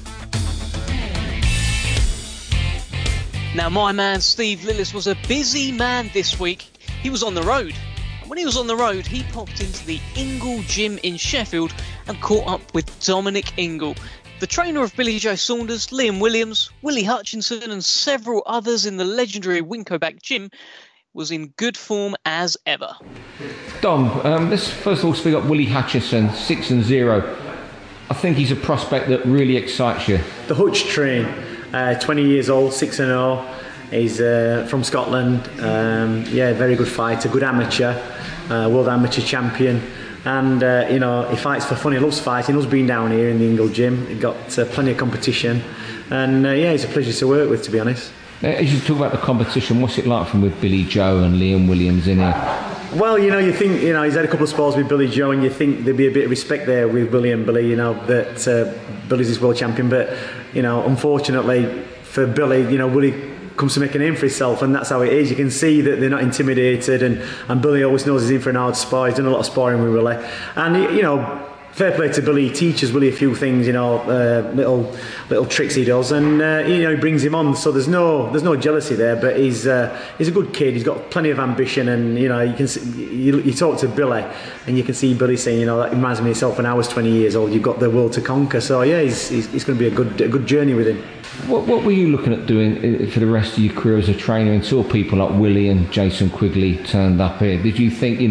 Now, my man Steve Lillis was a busy man this week. He was on the road. And when he was on the road, he popped into the Ingle Gym in Sheffield and caught up with Dominic Ingle, the trainer of Billy Joe Saunders, Liam Williams, Willie Hutchinson and several others in the legendary Wincoback Gym. Was in good form as ever. Dom, let's first of all speak up Willie Hutchinson, 6-0. I think he's a prospect that really excites you. The Hutch train, 20 years old, 6-0. He's from Scotland. Very good fighter, good amateur, world amateur champion. And, he fights for fun. He loves fighting. He loves being down here in the Ingle Gym. He's got plenty of competition. And, he's a pleasure to work with, to be honest. As you talk about the competition, what's it like from with Billy Joe and Liam Williams in here? Well, you think, he's had a couple of spells with Billy Joe, and you think there'd be a bit of respect there with Billy and Billy, that Billy's his world champion. But, unfortunately for Billy, Willie comes to make a name for himself, and that's how it is. You can see that they're not intimidated, and Billy always knows he's in for an hard spar. He's done a lot of sparring with Willie, and fair play to Billy. He teaches Willie a few things, little tricks he does, and he brings him on. So there's no jealousy there. But he's a good kid. He's got plenty of ambition, and you can see, you talk to Billy, and you can see Billy saying, that reminds me of myself when I was 20 years old. You've got the world to conquer. So yeah, he's going to be a good journey with him. What were you looking at doing for the rest of your career as a trainer until people like Willie and Jason Quigley turned up here? Did you think,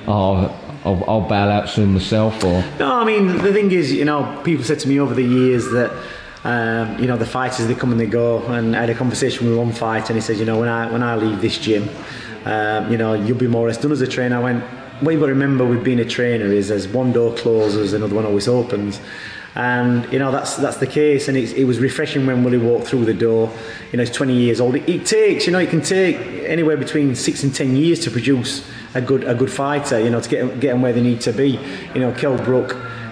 I'll bail out soon myself, or? No, I mean, the thing is, people said to me over the years that, the fighters, they come and they go, and I had a conversation with one fighter, and he says, when I leave this gym, you'll be more or less done as a trainer. I went, what you've got to remember with being a trainer is as one door closes, another one always opens. And that's the case, and it was refreshing when Willie walked through the door. He's 20 years old. It takes, it can take anywhere between 6 and 10 years to produce a good fighter. To get them where they need to be. Kell Brook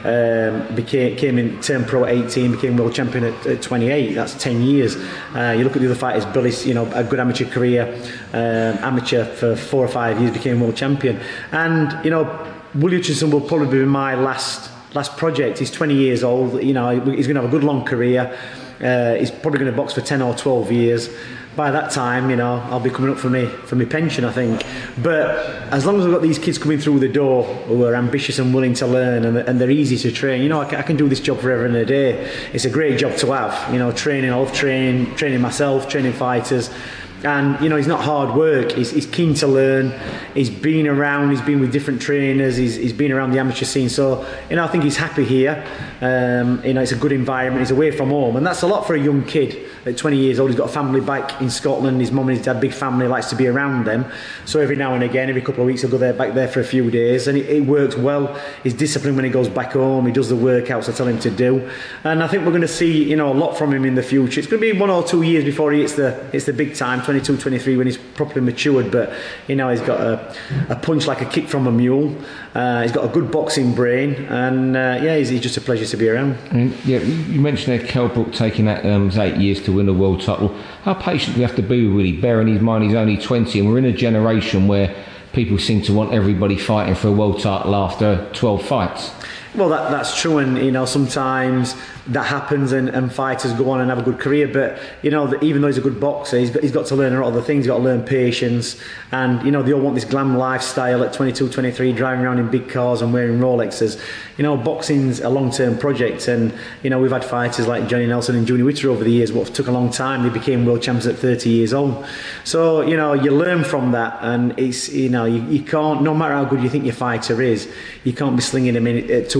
turned pro at 18, became world champion at 28. That's 10 years. You look at the other fighters. Billy's, a good amateur career, amateur for 4 or 5 years, became world champion. And Willie Hutchinson will probably be my last project. He's 20 years old. He's going to have a good long career. He's probably going to box for 10 or 12 years. By that time, I'll be coming up for my pension, I think. But as long as I've got these kids coming through the door who are ambitious and willing to learn, and they're easy to train, I can do this job forever and a day. It's a great job to have. Training. I love training myself, training fighters. And he's not hard work. He's keen to learn. He's been around. He's been with different trainers. He's been around the amateur scene. So I think he's happy here. It's a good environment. He's away from home, and that's a lot for a young kid at 20 years old. He's got a family back in Scotland. His mum and his dad, big family, likes to be around them. So every now and again, every couple of weeks, he'll go back there for a few days, and it works well. He's disciplined when he goes back home. He does the workouts I tell him to do, and I think we're going to see a lot from him in the future. It's going to be 1 or 2 years before he hits the big time, 22, 23, when he's properly matured. But he's got a punch like a kick from a mule. He's got a good boxing brain, and he's just a pleasure to be around. You mentioned there Kell Brook taking that 8 years to win a world title. How patient do we have to be with Willie, bearing in mind he's only 20, and we're in a generation where people seem to want everybody fighting for a world title after 12 fights? Well, that's true, and sometimes that happens, and fighters go on and have a good career. But even though he's a good boxer, he's got to learn a lot of the things. He's got to learn patience, and they all want this glam lifestyle at 22, 23, driving around in big cars and wearing Rolexes. Boxing's a long-term project, and we've had fighters like Johnny Nelson and Junior Witter over the years. What took a long time, they became world champions at 30 years old. So you learn from that, and it's you can't, no matter how good you think your fighter is, you can't be slinging him in to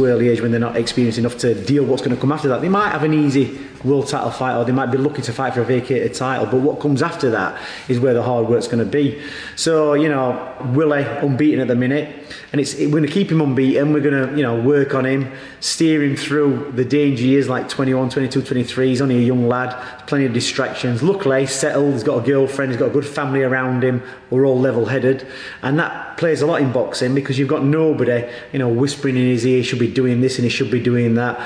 too early age when they're not experienced enough to deal what's going to come after that. They might have an easy world title fight, or they might be lucky to fight for a vacated title, but what comes after that is where the hard work's going to be. So, Willie unbeaten at the minute, and we're going to keep him unbeaten. We're going to, work on him, steer him through the danger years like 21, 22, 23. He's only a young lad, plenty of distractions. Luckily, he's settled, he's got a girlfriend, he's got a good family around him. We're all level-headed, and that plays a lot in boxing because you've got nobody, whispering in his ear, he should be doing this and he should be doing that.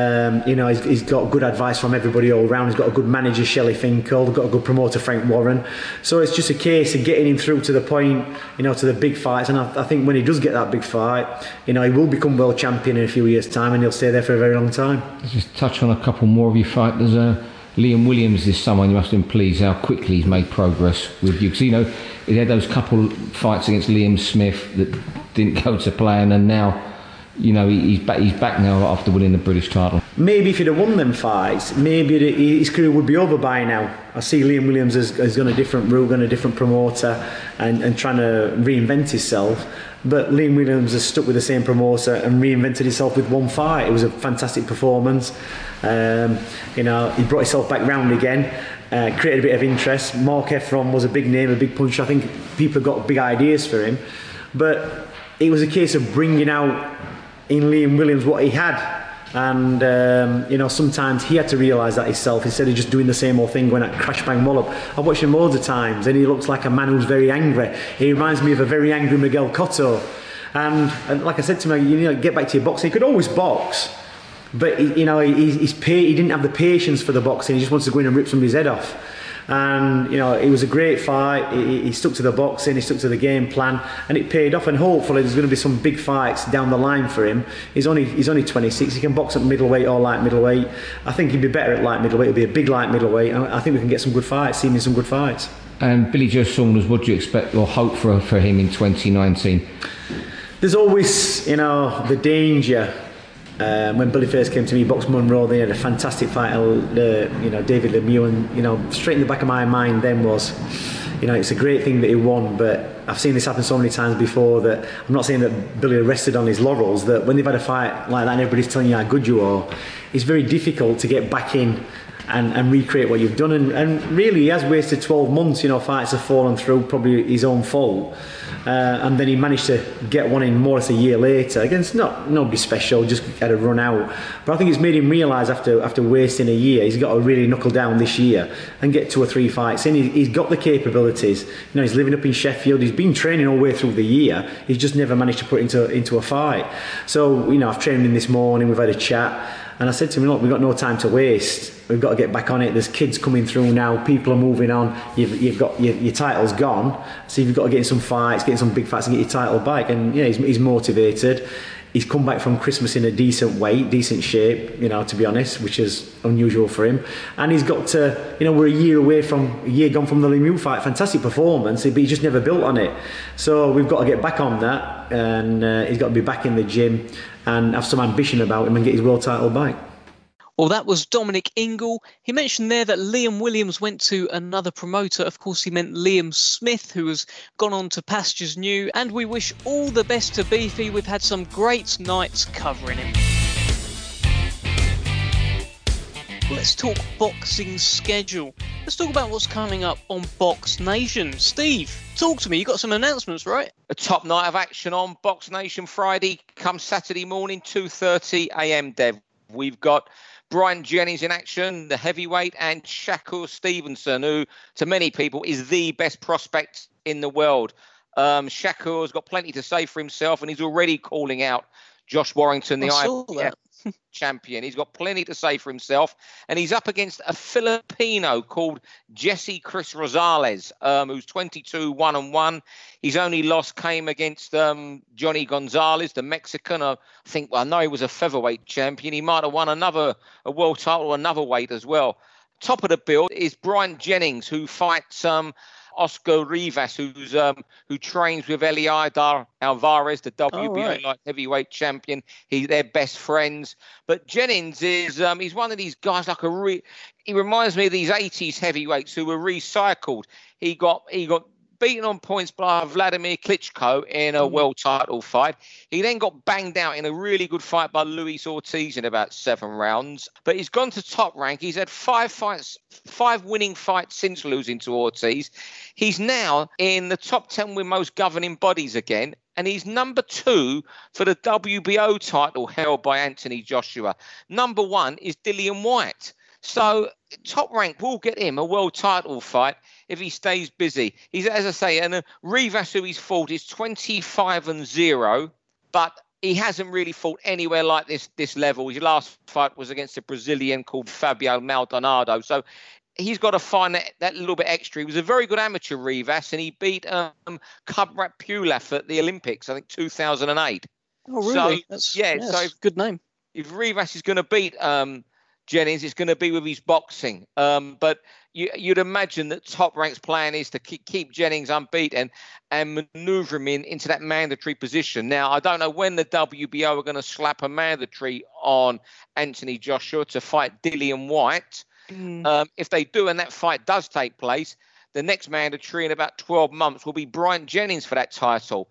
He's got good advice from everybody all round. He's got a good manager, Shelley Finkel. He's got a good promoter, Frank Warren. So it's just a case of getting him through to the point, to the big fights. And I think when he does get that big fight, he will become world champion in a few years' time, and he'll stay there for a very long time. Let's just touch on a couple more of your fighters. Liam Williams is someone you must have been pleased how quickly he's made progress with you. Because, he had those couple fights against Liam Smith that didn't go to plan, and now, he's back now after winning the British title. Maybe if he'd have won them fights, maybe his career would be over by now. I see Liam Williams has gone a different route, gone a different promoter, and trying to reinvent himself. But Liam Williams has stuck with the same promoter and reinvented himself with one fight. It was a fantastic performance. He brought himself back round again. Created a bit of interest. Mark Efron was a big name, a big puncher. I think people have got big ideas for him. But it was a case of bringing out in Liam Williams what he had. And, sometimes he had to realise that himself instead of just doing the same old thing, going at crash, bang, wallop. I've watched him loads of times and he looks like a man who's very angry. He reminds me of a very angry Miguel Cotto. And like I said to him, get back to your boxing. He could always box. But he didn't have the patience for the boxing. He just wants to go in and rip somebody's head off. And it was a great fight. He stuck to the boxing, he stuck to the game plan, and it paid off. And hopefully there's going to be some big fights down the line for him. He's only 26. He can box at middleweight or light middleweight. I think he'd be better at light middleweight. He'll be a big light middleweight. And I think we can get some good fights. See him in some good fights. And Billy Joe Saunders, what do you expect or hope for him in 2019? There's always the danger. When Billy first came to me, boxed Monroe, they had a fantastic fight, David Lemieux, and straight in the back of my mind then was, it's a great thing that he won, but I've seen this happen so many times before that I'm not saying that Billy rested on his laurels, that when they've had a fight like that and everybody's telling you how good you are, it's very difficult to get back in and recreate what you've done, and really he has wasted 12 months. Fights have fallen through, probably his own fault, and then he managed to get one in more or less a year later against nobody special, just had a run out. But I think it's made him realise after wasting a year, he's got to really knuckle down this year and get 2 or 3 fights in. He's got the capabilities. He's living up in Sheffield, he's been training all the way through the year, he's just never managed to put it into a fight. So I've trained him this morning, we've had a chat, and I said to him, look, we've got no time to waste. We've got to get back on it. There's kids coming through now. People are moving on. You've got your title's gone. So you've got to get in some fights, get in some big fights, and get your title back. And he's motivated. He's come back from Christmas in a decent weight, decent shape. To be honest, which is unusual for him. And he's got to. We're a year gone from the Lemieux fight. Fantastic performance, but he just never built on it. So we've got to get back on that, and he's got to be back in the gym and have some ambition about him and get his world title back. Well, that was Dominic Ingle. He mentioned there that Liam Williams went to another promoter. Of course, he meant Liam Smith, who has gone on to pastures new. And we wish all the best to Beefy. We've had some great nights covering him. Let's talk boxing schedule. Let's talk about what's coming up on Box Nation. Steve, talk to me. You got some announcements, right? A top night of action on Box Nation Friday. Come Saturday morning, 2:30 a.m. Dev. We've got Brian Jennings in action, the heavyweight, and Shakur Stevenson, who to many people is the best prospect in the world. Shakur's got plenty to say for himself, and he's already calling out Josh Warrington, the IBF champion. He's got plenty to say for himself, and he's up against a Filipino called Jesse Chris Rosales, who's 22-1-1. His only loss came against Johnny Gonzalez, the Mexican. I know he was a featherweight champion. He might have won a world title, another weight as well. Top of the bill is Brian Jennings, who fights Oscar Rivas, who trains with Eliadar Alvarez, the WBO light heavyweight champion. They're best friends. But Jennings is he's one of these guys he reminds me of these 80s heavyweights who were recycled. He got beaten on points by Vladimir Klitschko in a world title fight. He then got banged out in a really good fight by Luis Ortiz in about 7 rounds. But he's gone to Top Rank. He's had 5 winning fights since losing to Ortiz. He's now in the top 10 with most governing bodies again. And he's number 2 for the WBO title held by Anthony Joshua. Number 1 is Dillian Whyte. So Top Rank will get him a world title fight if he stays busy. He's, as I say, and Rivas, who he's fought, is 25-0, but he hasn't really fought anywhere like this level. His last fight was against a Brazilian called Fabio Maldonado. So he's got to find that little bit extra. He was a very good amateur, Rivas, and he beat Kubrat Pulev at the Olympics, I think 2008. Oh, really? So, so good name. If Rivas is going to beat Jennings, it's going to be with his boxing. But you'd imagine that Top Rank's plan is to keep Jennings unbeaten and manoeuvre him into that mandatory position. Now, I don't know when the WBO are going to slap a mandatory on Anthony Joshua to fight Dillian Whyte. If they do and that fight does take place, the next mandatory in about 12 months will be Bryant Jennings for that title.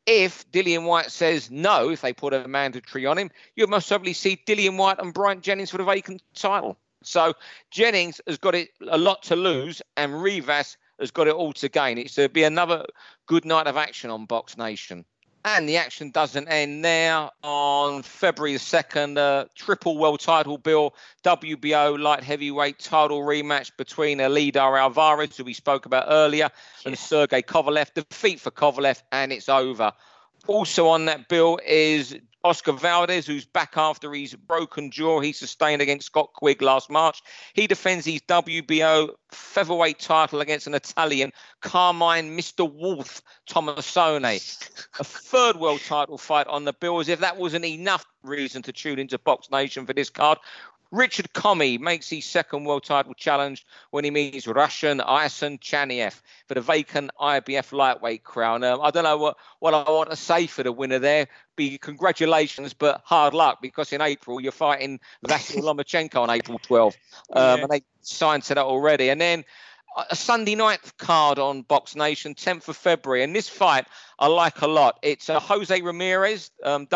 If Dillian Whyte says no, if they put a mandatory on him, you'll most probably see Dillian Whyte and Bryant Jennings for the vacant title. So Jennings has got a lot to lose, and Rivas has got it all to gain. It's to be another good night of action on Box Nation. And the action doesn't end there. On February the 2nd, triple world title bill, WBO light heavyweight title rematch between Eleider Alvarez, who we spoke about earlier, and Sergey Kovalev. Defeat for Kovalev, and it's over. Also on that bill is Oscar Valdez, who's back after his broken jaw he sustained against Scott Quigg last March. He defends his WBO featherweight title against an Italian, Carmine Mr. Wolf Tomasone. A third world title fight on the bill, as if that wasn't enough reason to tune into Box Nation for this card. Richard Comey makes his second world title challenge when he meets Russian Aysan Chaniev for the vacant IBF lightweight crown. I don't know what I want to say for the winner there. Congratulations, but hard luck, because in April you're fighting Vasyl Lomachenko on April 12th. And they signed to that already. And then a Sunday night card on Box Nation, 10th of February. And this fight I like a lot. It's Jose Ramirez,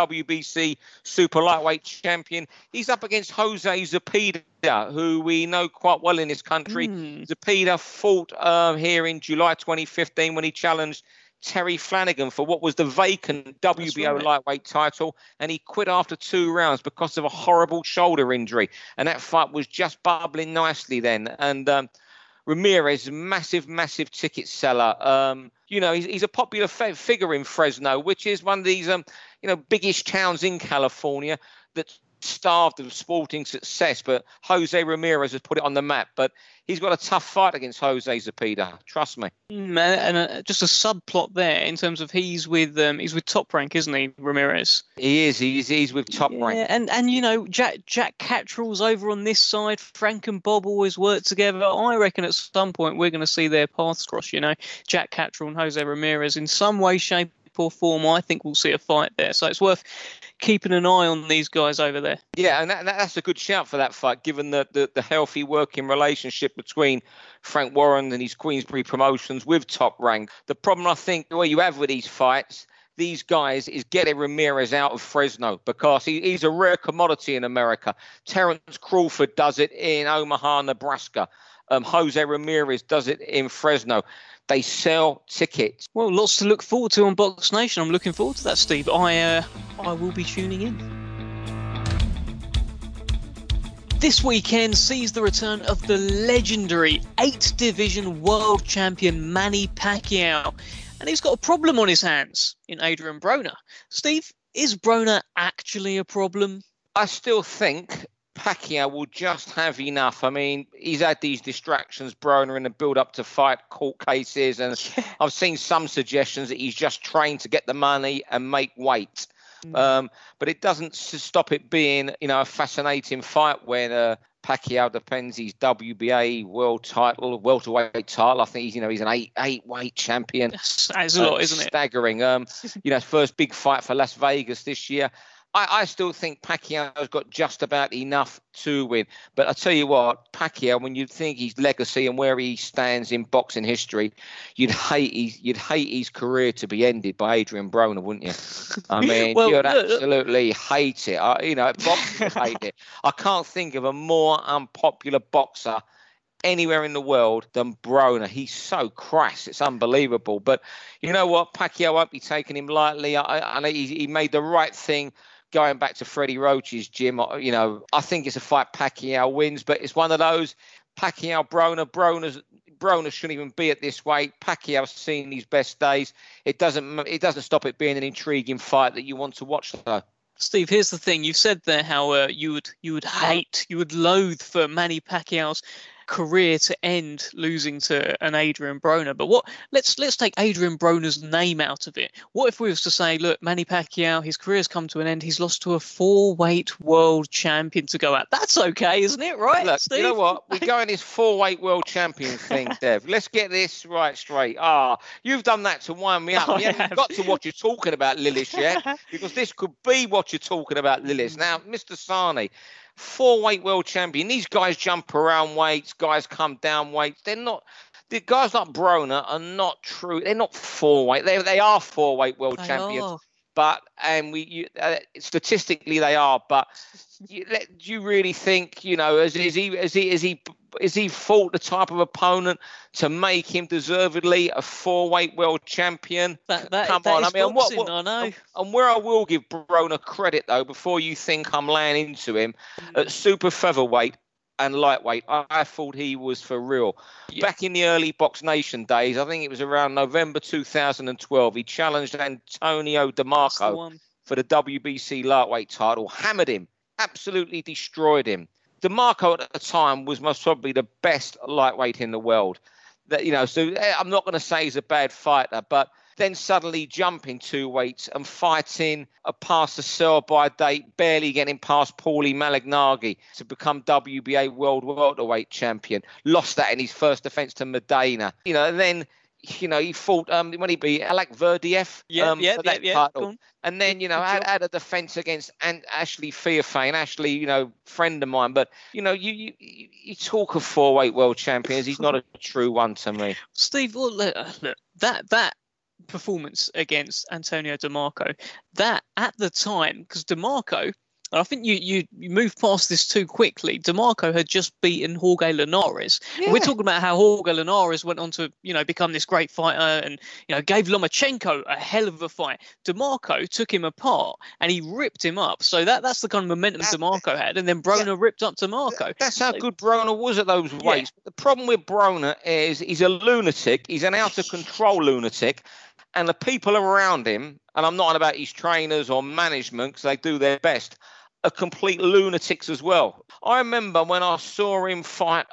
WBC super lightweight champion. He's up against Jose Zepeda, who we know quite well in this country. Zepeda fought here in July 2015 when he challenged Terry Flanagan for what was the vacant WBO lightweight title, and he quit after 2 rounds because of a horrible shoulder injury. And that fight was just bubbling nicely then. And Ramirez, massive ticket seller. He's a popular figure in Fresno, which is one of these, biggish towns in California that's starved of sporting success. But Jose Ramirez has put it on the map. But he's got a tough fight against Jose Zepeda. Trust me. And just a subplot there in terms of he's with Top Rank, isn't he, Ramirez? He is. He's with Top Rank. And Jack Cattrall's over on this side. Frank and Bob always work together. I reckon at some point we're going to see their paths cross. Jack Cattrall and Jose Ramirez in some way, shape or form. I think we'll see a fight there. So it's worth keeping an eye on these guys over there. Yeah, and that's a good shout for that fight, given the healthy working relationship between Frank Warren and his Queensbury Promotions with Top Rank. The problem, I think, what you have with these fights, these guys, is getting Ramirez out of Fresno, because he's a rare commodity in America. Terence Crawford does it in Omaha, Nebraska. Jose Ramirez does it in Fresno. They sell tickets. Well, lots to look forward to on Box Nation. I'm looking forward to that, Steve. I will be tuning in. This weekend sees the return of the legendary 8th Division World Champion Manny Pacquiao. And he's got a problem on his hands in Adrian Broner. Steve, is Broner actually a problem? I still think Pacquiao will just have enough. I mean, he's had these distractions, Broner, in the build-up to fight, court cases, and I've seen some suggestions that he's just trained to get the money and make weight. But it doesn't stop it being, a fascinating fight when Pacquiao defends his WBA world title, welterweight title. I think he's an eight weight champion. That's a lot, isn't it? Staggering. First big fight for Las Vegas this year. I still think Pacquiao's got just about enough to win. But I tell you what, Pacquiao, when you think his legacy and where he stands in boxing history, you'd hate his career to be ended by Adrian Broner, wouldn't you? I mean, Well, you'd look, absolutely hate it. Boxers would hate it. I can't think of a more unpopular boxer anywhere in the world than Broner. He's so crass, it's unbelievable. But you know what, Pacquiao won't be taking him lightly. I know he made the right thing going back to Freddie Roach's gym. I think it's a fight Pacquiao wins, but it's one of those Pacquiao Broner shouldn't even be at this weight. Pacquiao's seen his best days. It doesn't stop it being an intriguing fight that you want to watch though. Steve, here's the thing. You said there how you would loathe for Manny Pacquiao's career to end losing to an Adrian Broner. But let's take Adrian Broner's name out of it. What if we was to say, look, Manny Pacquiao, his career's come to an end. He's lost to a 4-weight world champion to go out. That's okay, isn't it? Right, look, Steve? You know what? We're going this 4-weight world champion thing, Dev. Let's get this right straight. You've done that to wind me up. You haven't got to what you're talking about, Lillis, yet, because this could be what you're talking about, Lillis. Now, Mr. Sani, 4-weight world champion. These guys jump around weights. Guys come down weights. They're not. The guys like Broner are not true. They're not 4-weight. They are 4-weight world champions. Are. But statistically they are. But do you really think is he fought the type of opponent to make him deservedly a 4-weight world champion? Come on, I mean, boxing, I know. And where I will give Broner credit though, before you think I'm laying into him, at super featherweight and lightweight, I thought he was for real. Yeah. Back in the early Box Nation days, I think it was around November 2012, he challenged Antonio DeMarco for the WBC lightweight title, hammered him, absolutely destroyed him. DeMarco at the time was most probably the best lightweight in the world. So I'm not going to say he's a bad fighter, but then suddenly jumping 2 weights and fighting past the sell-by date, barely getting past Paulie Malignaggi to become WBA world welterweight champion. Lost that in his first defence to Medina. And then he fought when he beat Alec Verdiev for that title. And then, had a defence against Ashley Fearfane. Ashley, friend of mine. But, you talk of 4-weight world champions. He's not a true one to me. Steve, look, that performance against Antonio DeMarco, that at the time, because DeMarco, and I think you moved past this too quickly. DeMarco had just beaten Jorge Linares. Yeah. We're talking about how Jorge Linares went on to, become this great fighter and, gave Lomachenko a hell of a fight. DeMarco took him apart and he ripped him up. So that's the kind of momentum DeMarco had. And then Broner ripped up DeMarco. That's how good Broner was at those weights. Yeah. The problem with Broner is he's a lunatic. He's an out-of-control lunatic. And the people around him, and I'm not on about his trainers or management because they do their best, are complete lunatics as well. I remember when I saw him fight,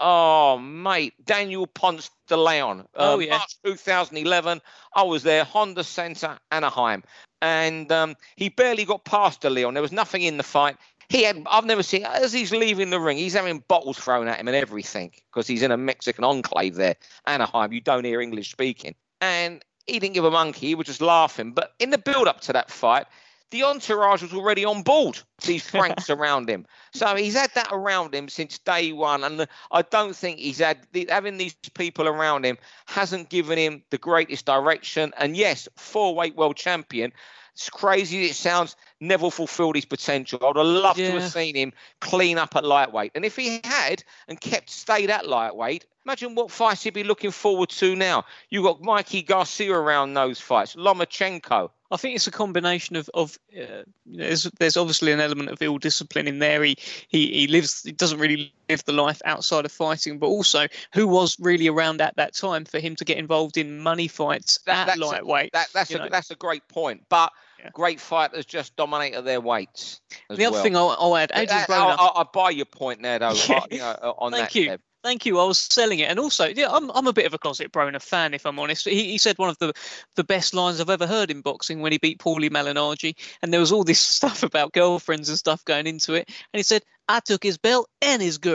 Daniel Ponce de Leon. March 2011, I was there, Honda Center, Anaheim. And he barely got past de Leon. There was nothing in the fight. I've never seen, as he's leaving the ring, he's having bottles thrown at him and everything because he's in a Mexican enclave there, Anaheim. You don't hear English speaking. And he didn't give a monkey. He was just laughing. But in the build-up to that fight, the entourage was already on board, these pranks around him. So he's had that around him since day one. And I don't think having these people around him hasn't given him the greatest direction. And yes, 4-weight world champion. It's crazy as it sounds, never fulfilled his potential. I would have loved to have seen him clean up at lightweight. And if he had and stayed at lightweight, imagine what fights he'd be looking forward to now. You've got Mikey Garcia around those fights, Lomachenko. I think it's a combination of there's obviously an element of ill discipline in there. He doesn't really live the life outside of fighting, but also who was really around at that time for him to get involved in money fights at lightweight. That's a great point, but great fighters just dominated their weights. The other thing I'll add, Adrian Broner. I buy your point there, though. On Thank that, you. Deb. Thank you. I was selling it. And also, I'm a bit of a closet Broner fan, if I'm honest. He said one of the best lines I've ever heard in boxing when he beat Paulie Malignaggi. And there was all this stuff about girlfriends and stuff going into it. And he said, I took his belt and his girl.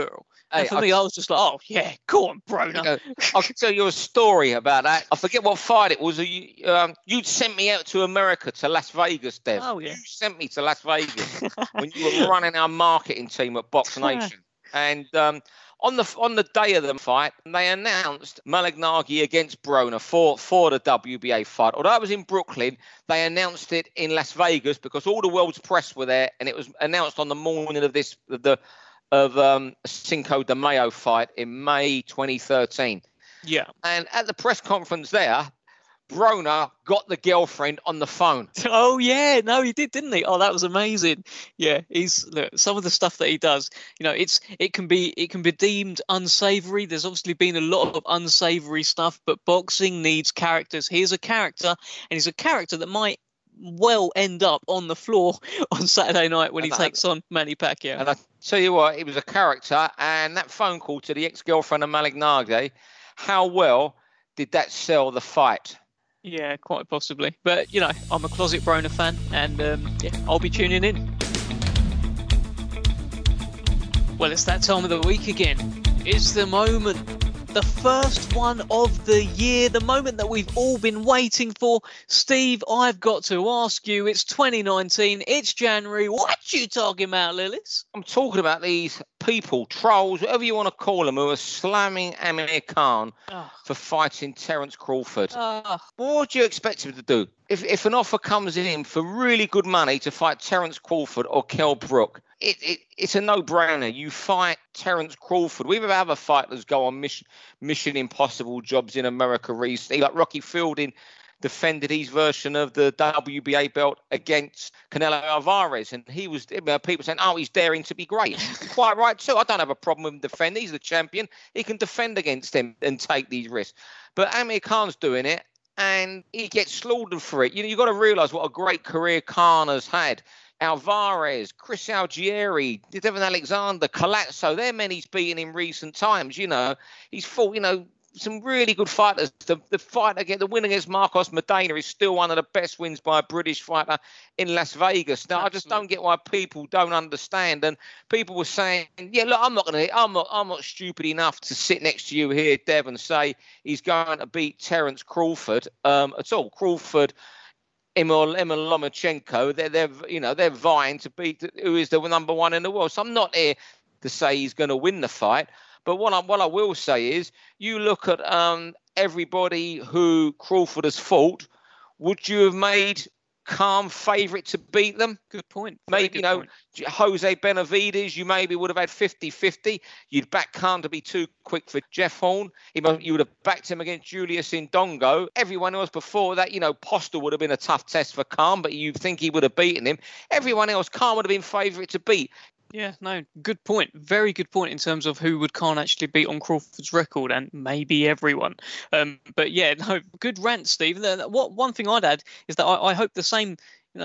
And for me, I was just like, oh, yeah, go on, Broner. I can tell you a story about that. I forget what fight it was. You'd sent me out to America, to Las Vegas, Dev. Oh, yeah. You sent me to Las Vegas when you were running our marketing team at Box Nation. And on the day of the fight, they announced Malignaggi against Broner for the WBA fight. Although I was in Brooklyn, they announced it in Las Vegas because all the world's press were there, and it was announced on the morning of Cinco de Mayo fight in May 2013. Yeah. And at the press conference there, Broner got the girlfriend on the phone. Oh yeah, no, he did, didn't he? Oh, that was amazing. Yeah, some of the stuff that he does. It can be deemed unsavory. There's obviously been a lot of unsavory stuff, but boxing needs characters. Here's a character, and he's a character that might well end up on the floor on Saturday night when he takes on Manny Pacquiao. And I tell you what, he was a character, and that phone call to the ex-girlfriend of Malignaggi, how well did that sell the fight? Yeah, quite possibly. But, I'm a closet Broner fan, and I'll be tuning in. Well, it's that time of the week again. It's the moment. The first one of the year, the moment that we've all been waiting for. Steve, I've got to ask you, it's 2019, it's January. What you talking about, Lillis? I'm talking about these people, trolls, whatever you want to call them, who are slamming Amir Khan for fighting Terence Crawford. What do you expect him to do? If an offer comes in for really good money to fight Terence Crawford or Kell Brook, it's a no-brainer. You fight Terence Crawford. We've had other fighters go on Mission Impossible jobs in America recently, like Rocky Fielding defended his version of the WBA belt against Canelo Alvarez, and he was people saying, "Oh, he's daring to be great." Quite right too. I don't have a problem with him defending. He's the champion. He can defend against him and take these risks. But Amir Khan's doing it, and he gets slaughtered for it. You've got to realise what a great career Khan has had. Alvarez, Chris Algieri, Devin Alexander, Collazo, they're men he's beaten in recent times. He's fought, some really good fighters. The win against Marcos Medina is still one of the best wins by a British fighter in Las Vegas. Now, I just don't get why people don't understand. And people were saying, yeah, look, I'm not stupid enough to sit next to you here, Dev, and say he's going to beat Terence Crawford at all. Crawford, Emil Lomachenko, they're vying to beat who is the number one in the world. So I'm not here to say he's going to win the fight. But what I will say is, you look at everybody who Crawford has fought. Would you have made Khan favourite to beat them? Good point. Maybe, Jose Benavides, you maybe would have had 50-50. You'd back Khan to be too quick for Jeff Horn. You would have backed him against Julius Indongo. Everyone else before that, Postel would have been a tough test for Khan, but you think he would have beaten him. Everyone else, Khan would have been favourite to beat. Yeah, no, good point. Very good point in terms of who would Khan actually beat on Crawford's record, and maybe everyone. But yeah, no, good rant, Steve. One thing I'd add is that I hope the same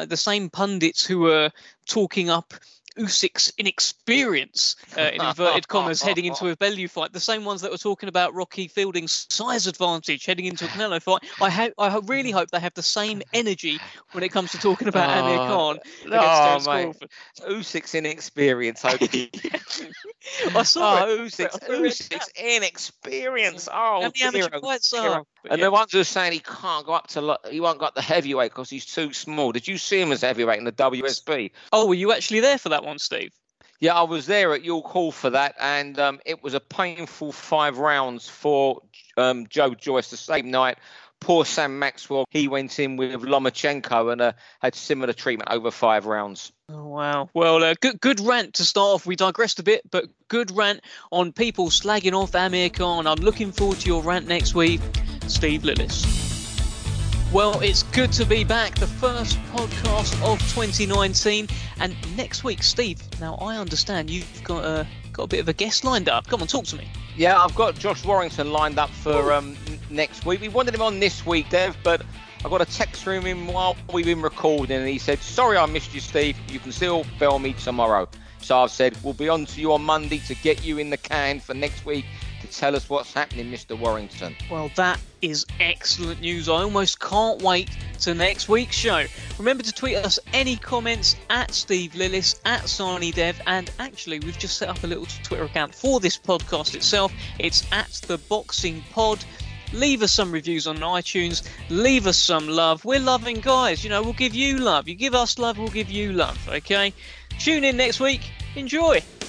pundits who are talking up Usyk's inexperience, in inverted commas, heading into a Bellew fight, the same ones that were talking about Rocky Fielding's size advantage heading into a Canelo fight, I really hope they have the same energy when it comes to talking about Amir Khan against Terence Crawford. Usyk's inexperience. I saw Usyk's inexperience. Oh, and the amateur fights are. And the ones who are saying he won't got the heavyweight because he's too small. Did you see him as heavyweight in the WSB? Oh, were you actually there for that one, Steve? Yeah, I was there at York Hall for that, and it was a painful 5 rounds for Joe Joyce the same night. Poor Sam Maxwell, he went in with Lomachenko and had similar treatment over 5 rounds. Oh, wow. Well, good rant to start off. We digressed a bit, but good rant on people slagging off Amir Khan. I'm looking forward to your rant next week, Steve Lillis. Well, it's good to be back, the first podcast of 2019. And next week, Steve, now I understand you've got a bit of a guest lined up. Come on, talk to me. Yeah, I've got Josh Warrington lined up for next week. We wanted him on this week, Dev, but I got a text from him while we've been recording, and he said, "Sorry I missed you, Steve. You can still bell me tomorrow." So I've said, we'll be on to you on Monday to get you in the can for next week to tell us what's happening, Mr. Warrington. Well, that is excellent news. I almost can't wait to next week's show. Remember to tweet us any comments at Steve Lillis, at SarniDev, and actually we've just set up a little Twitter account for this podcast itself. It's at The Boxing Pod. Leave us some reviews on iTunes. Leave us some love. We're loving guys. We'll give you love. You give us love, we'll give you love. Okay? Tune in next week. Enjoy.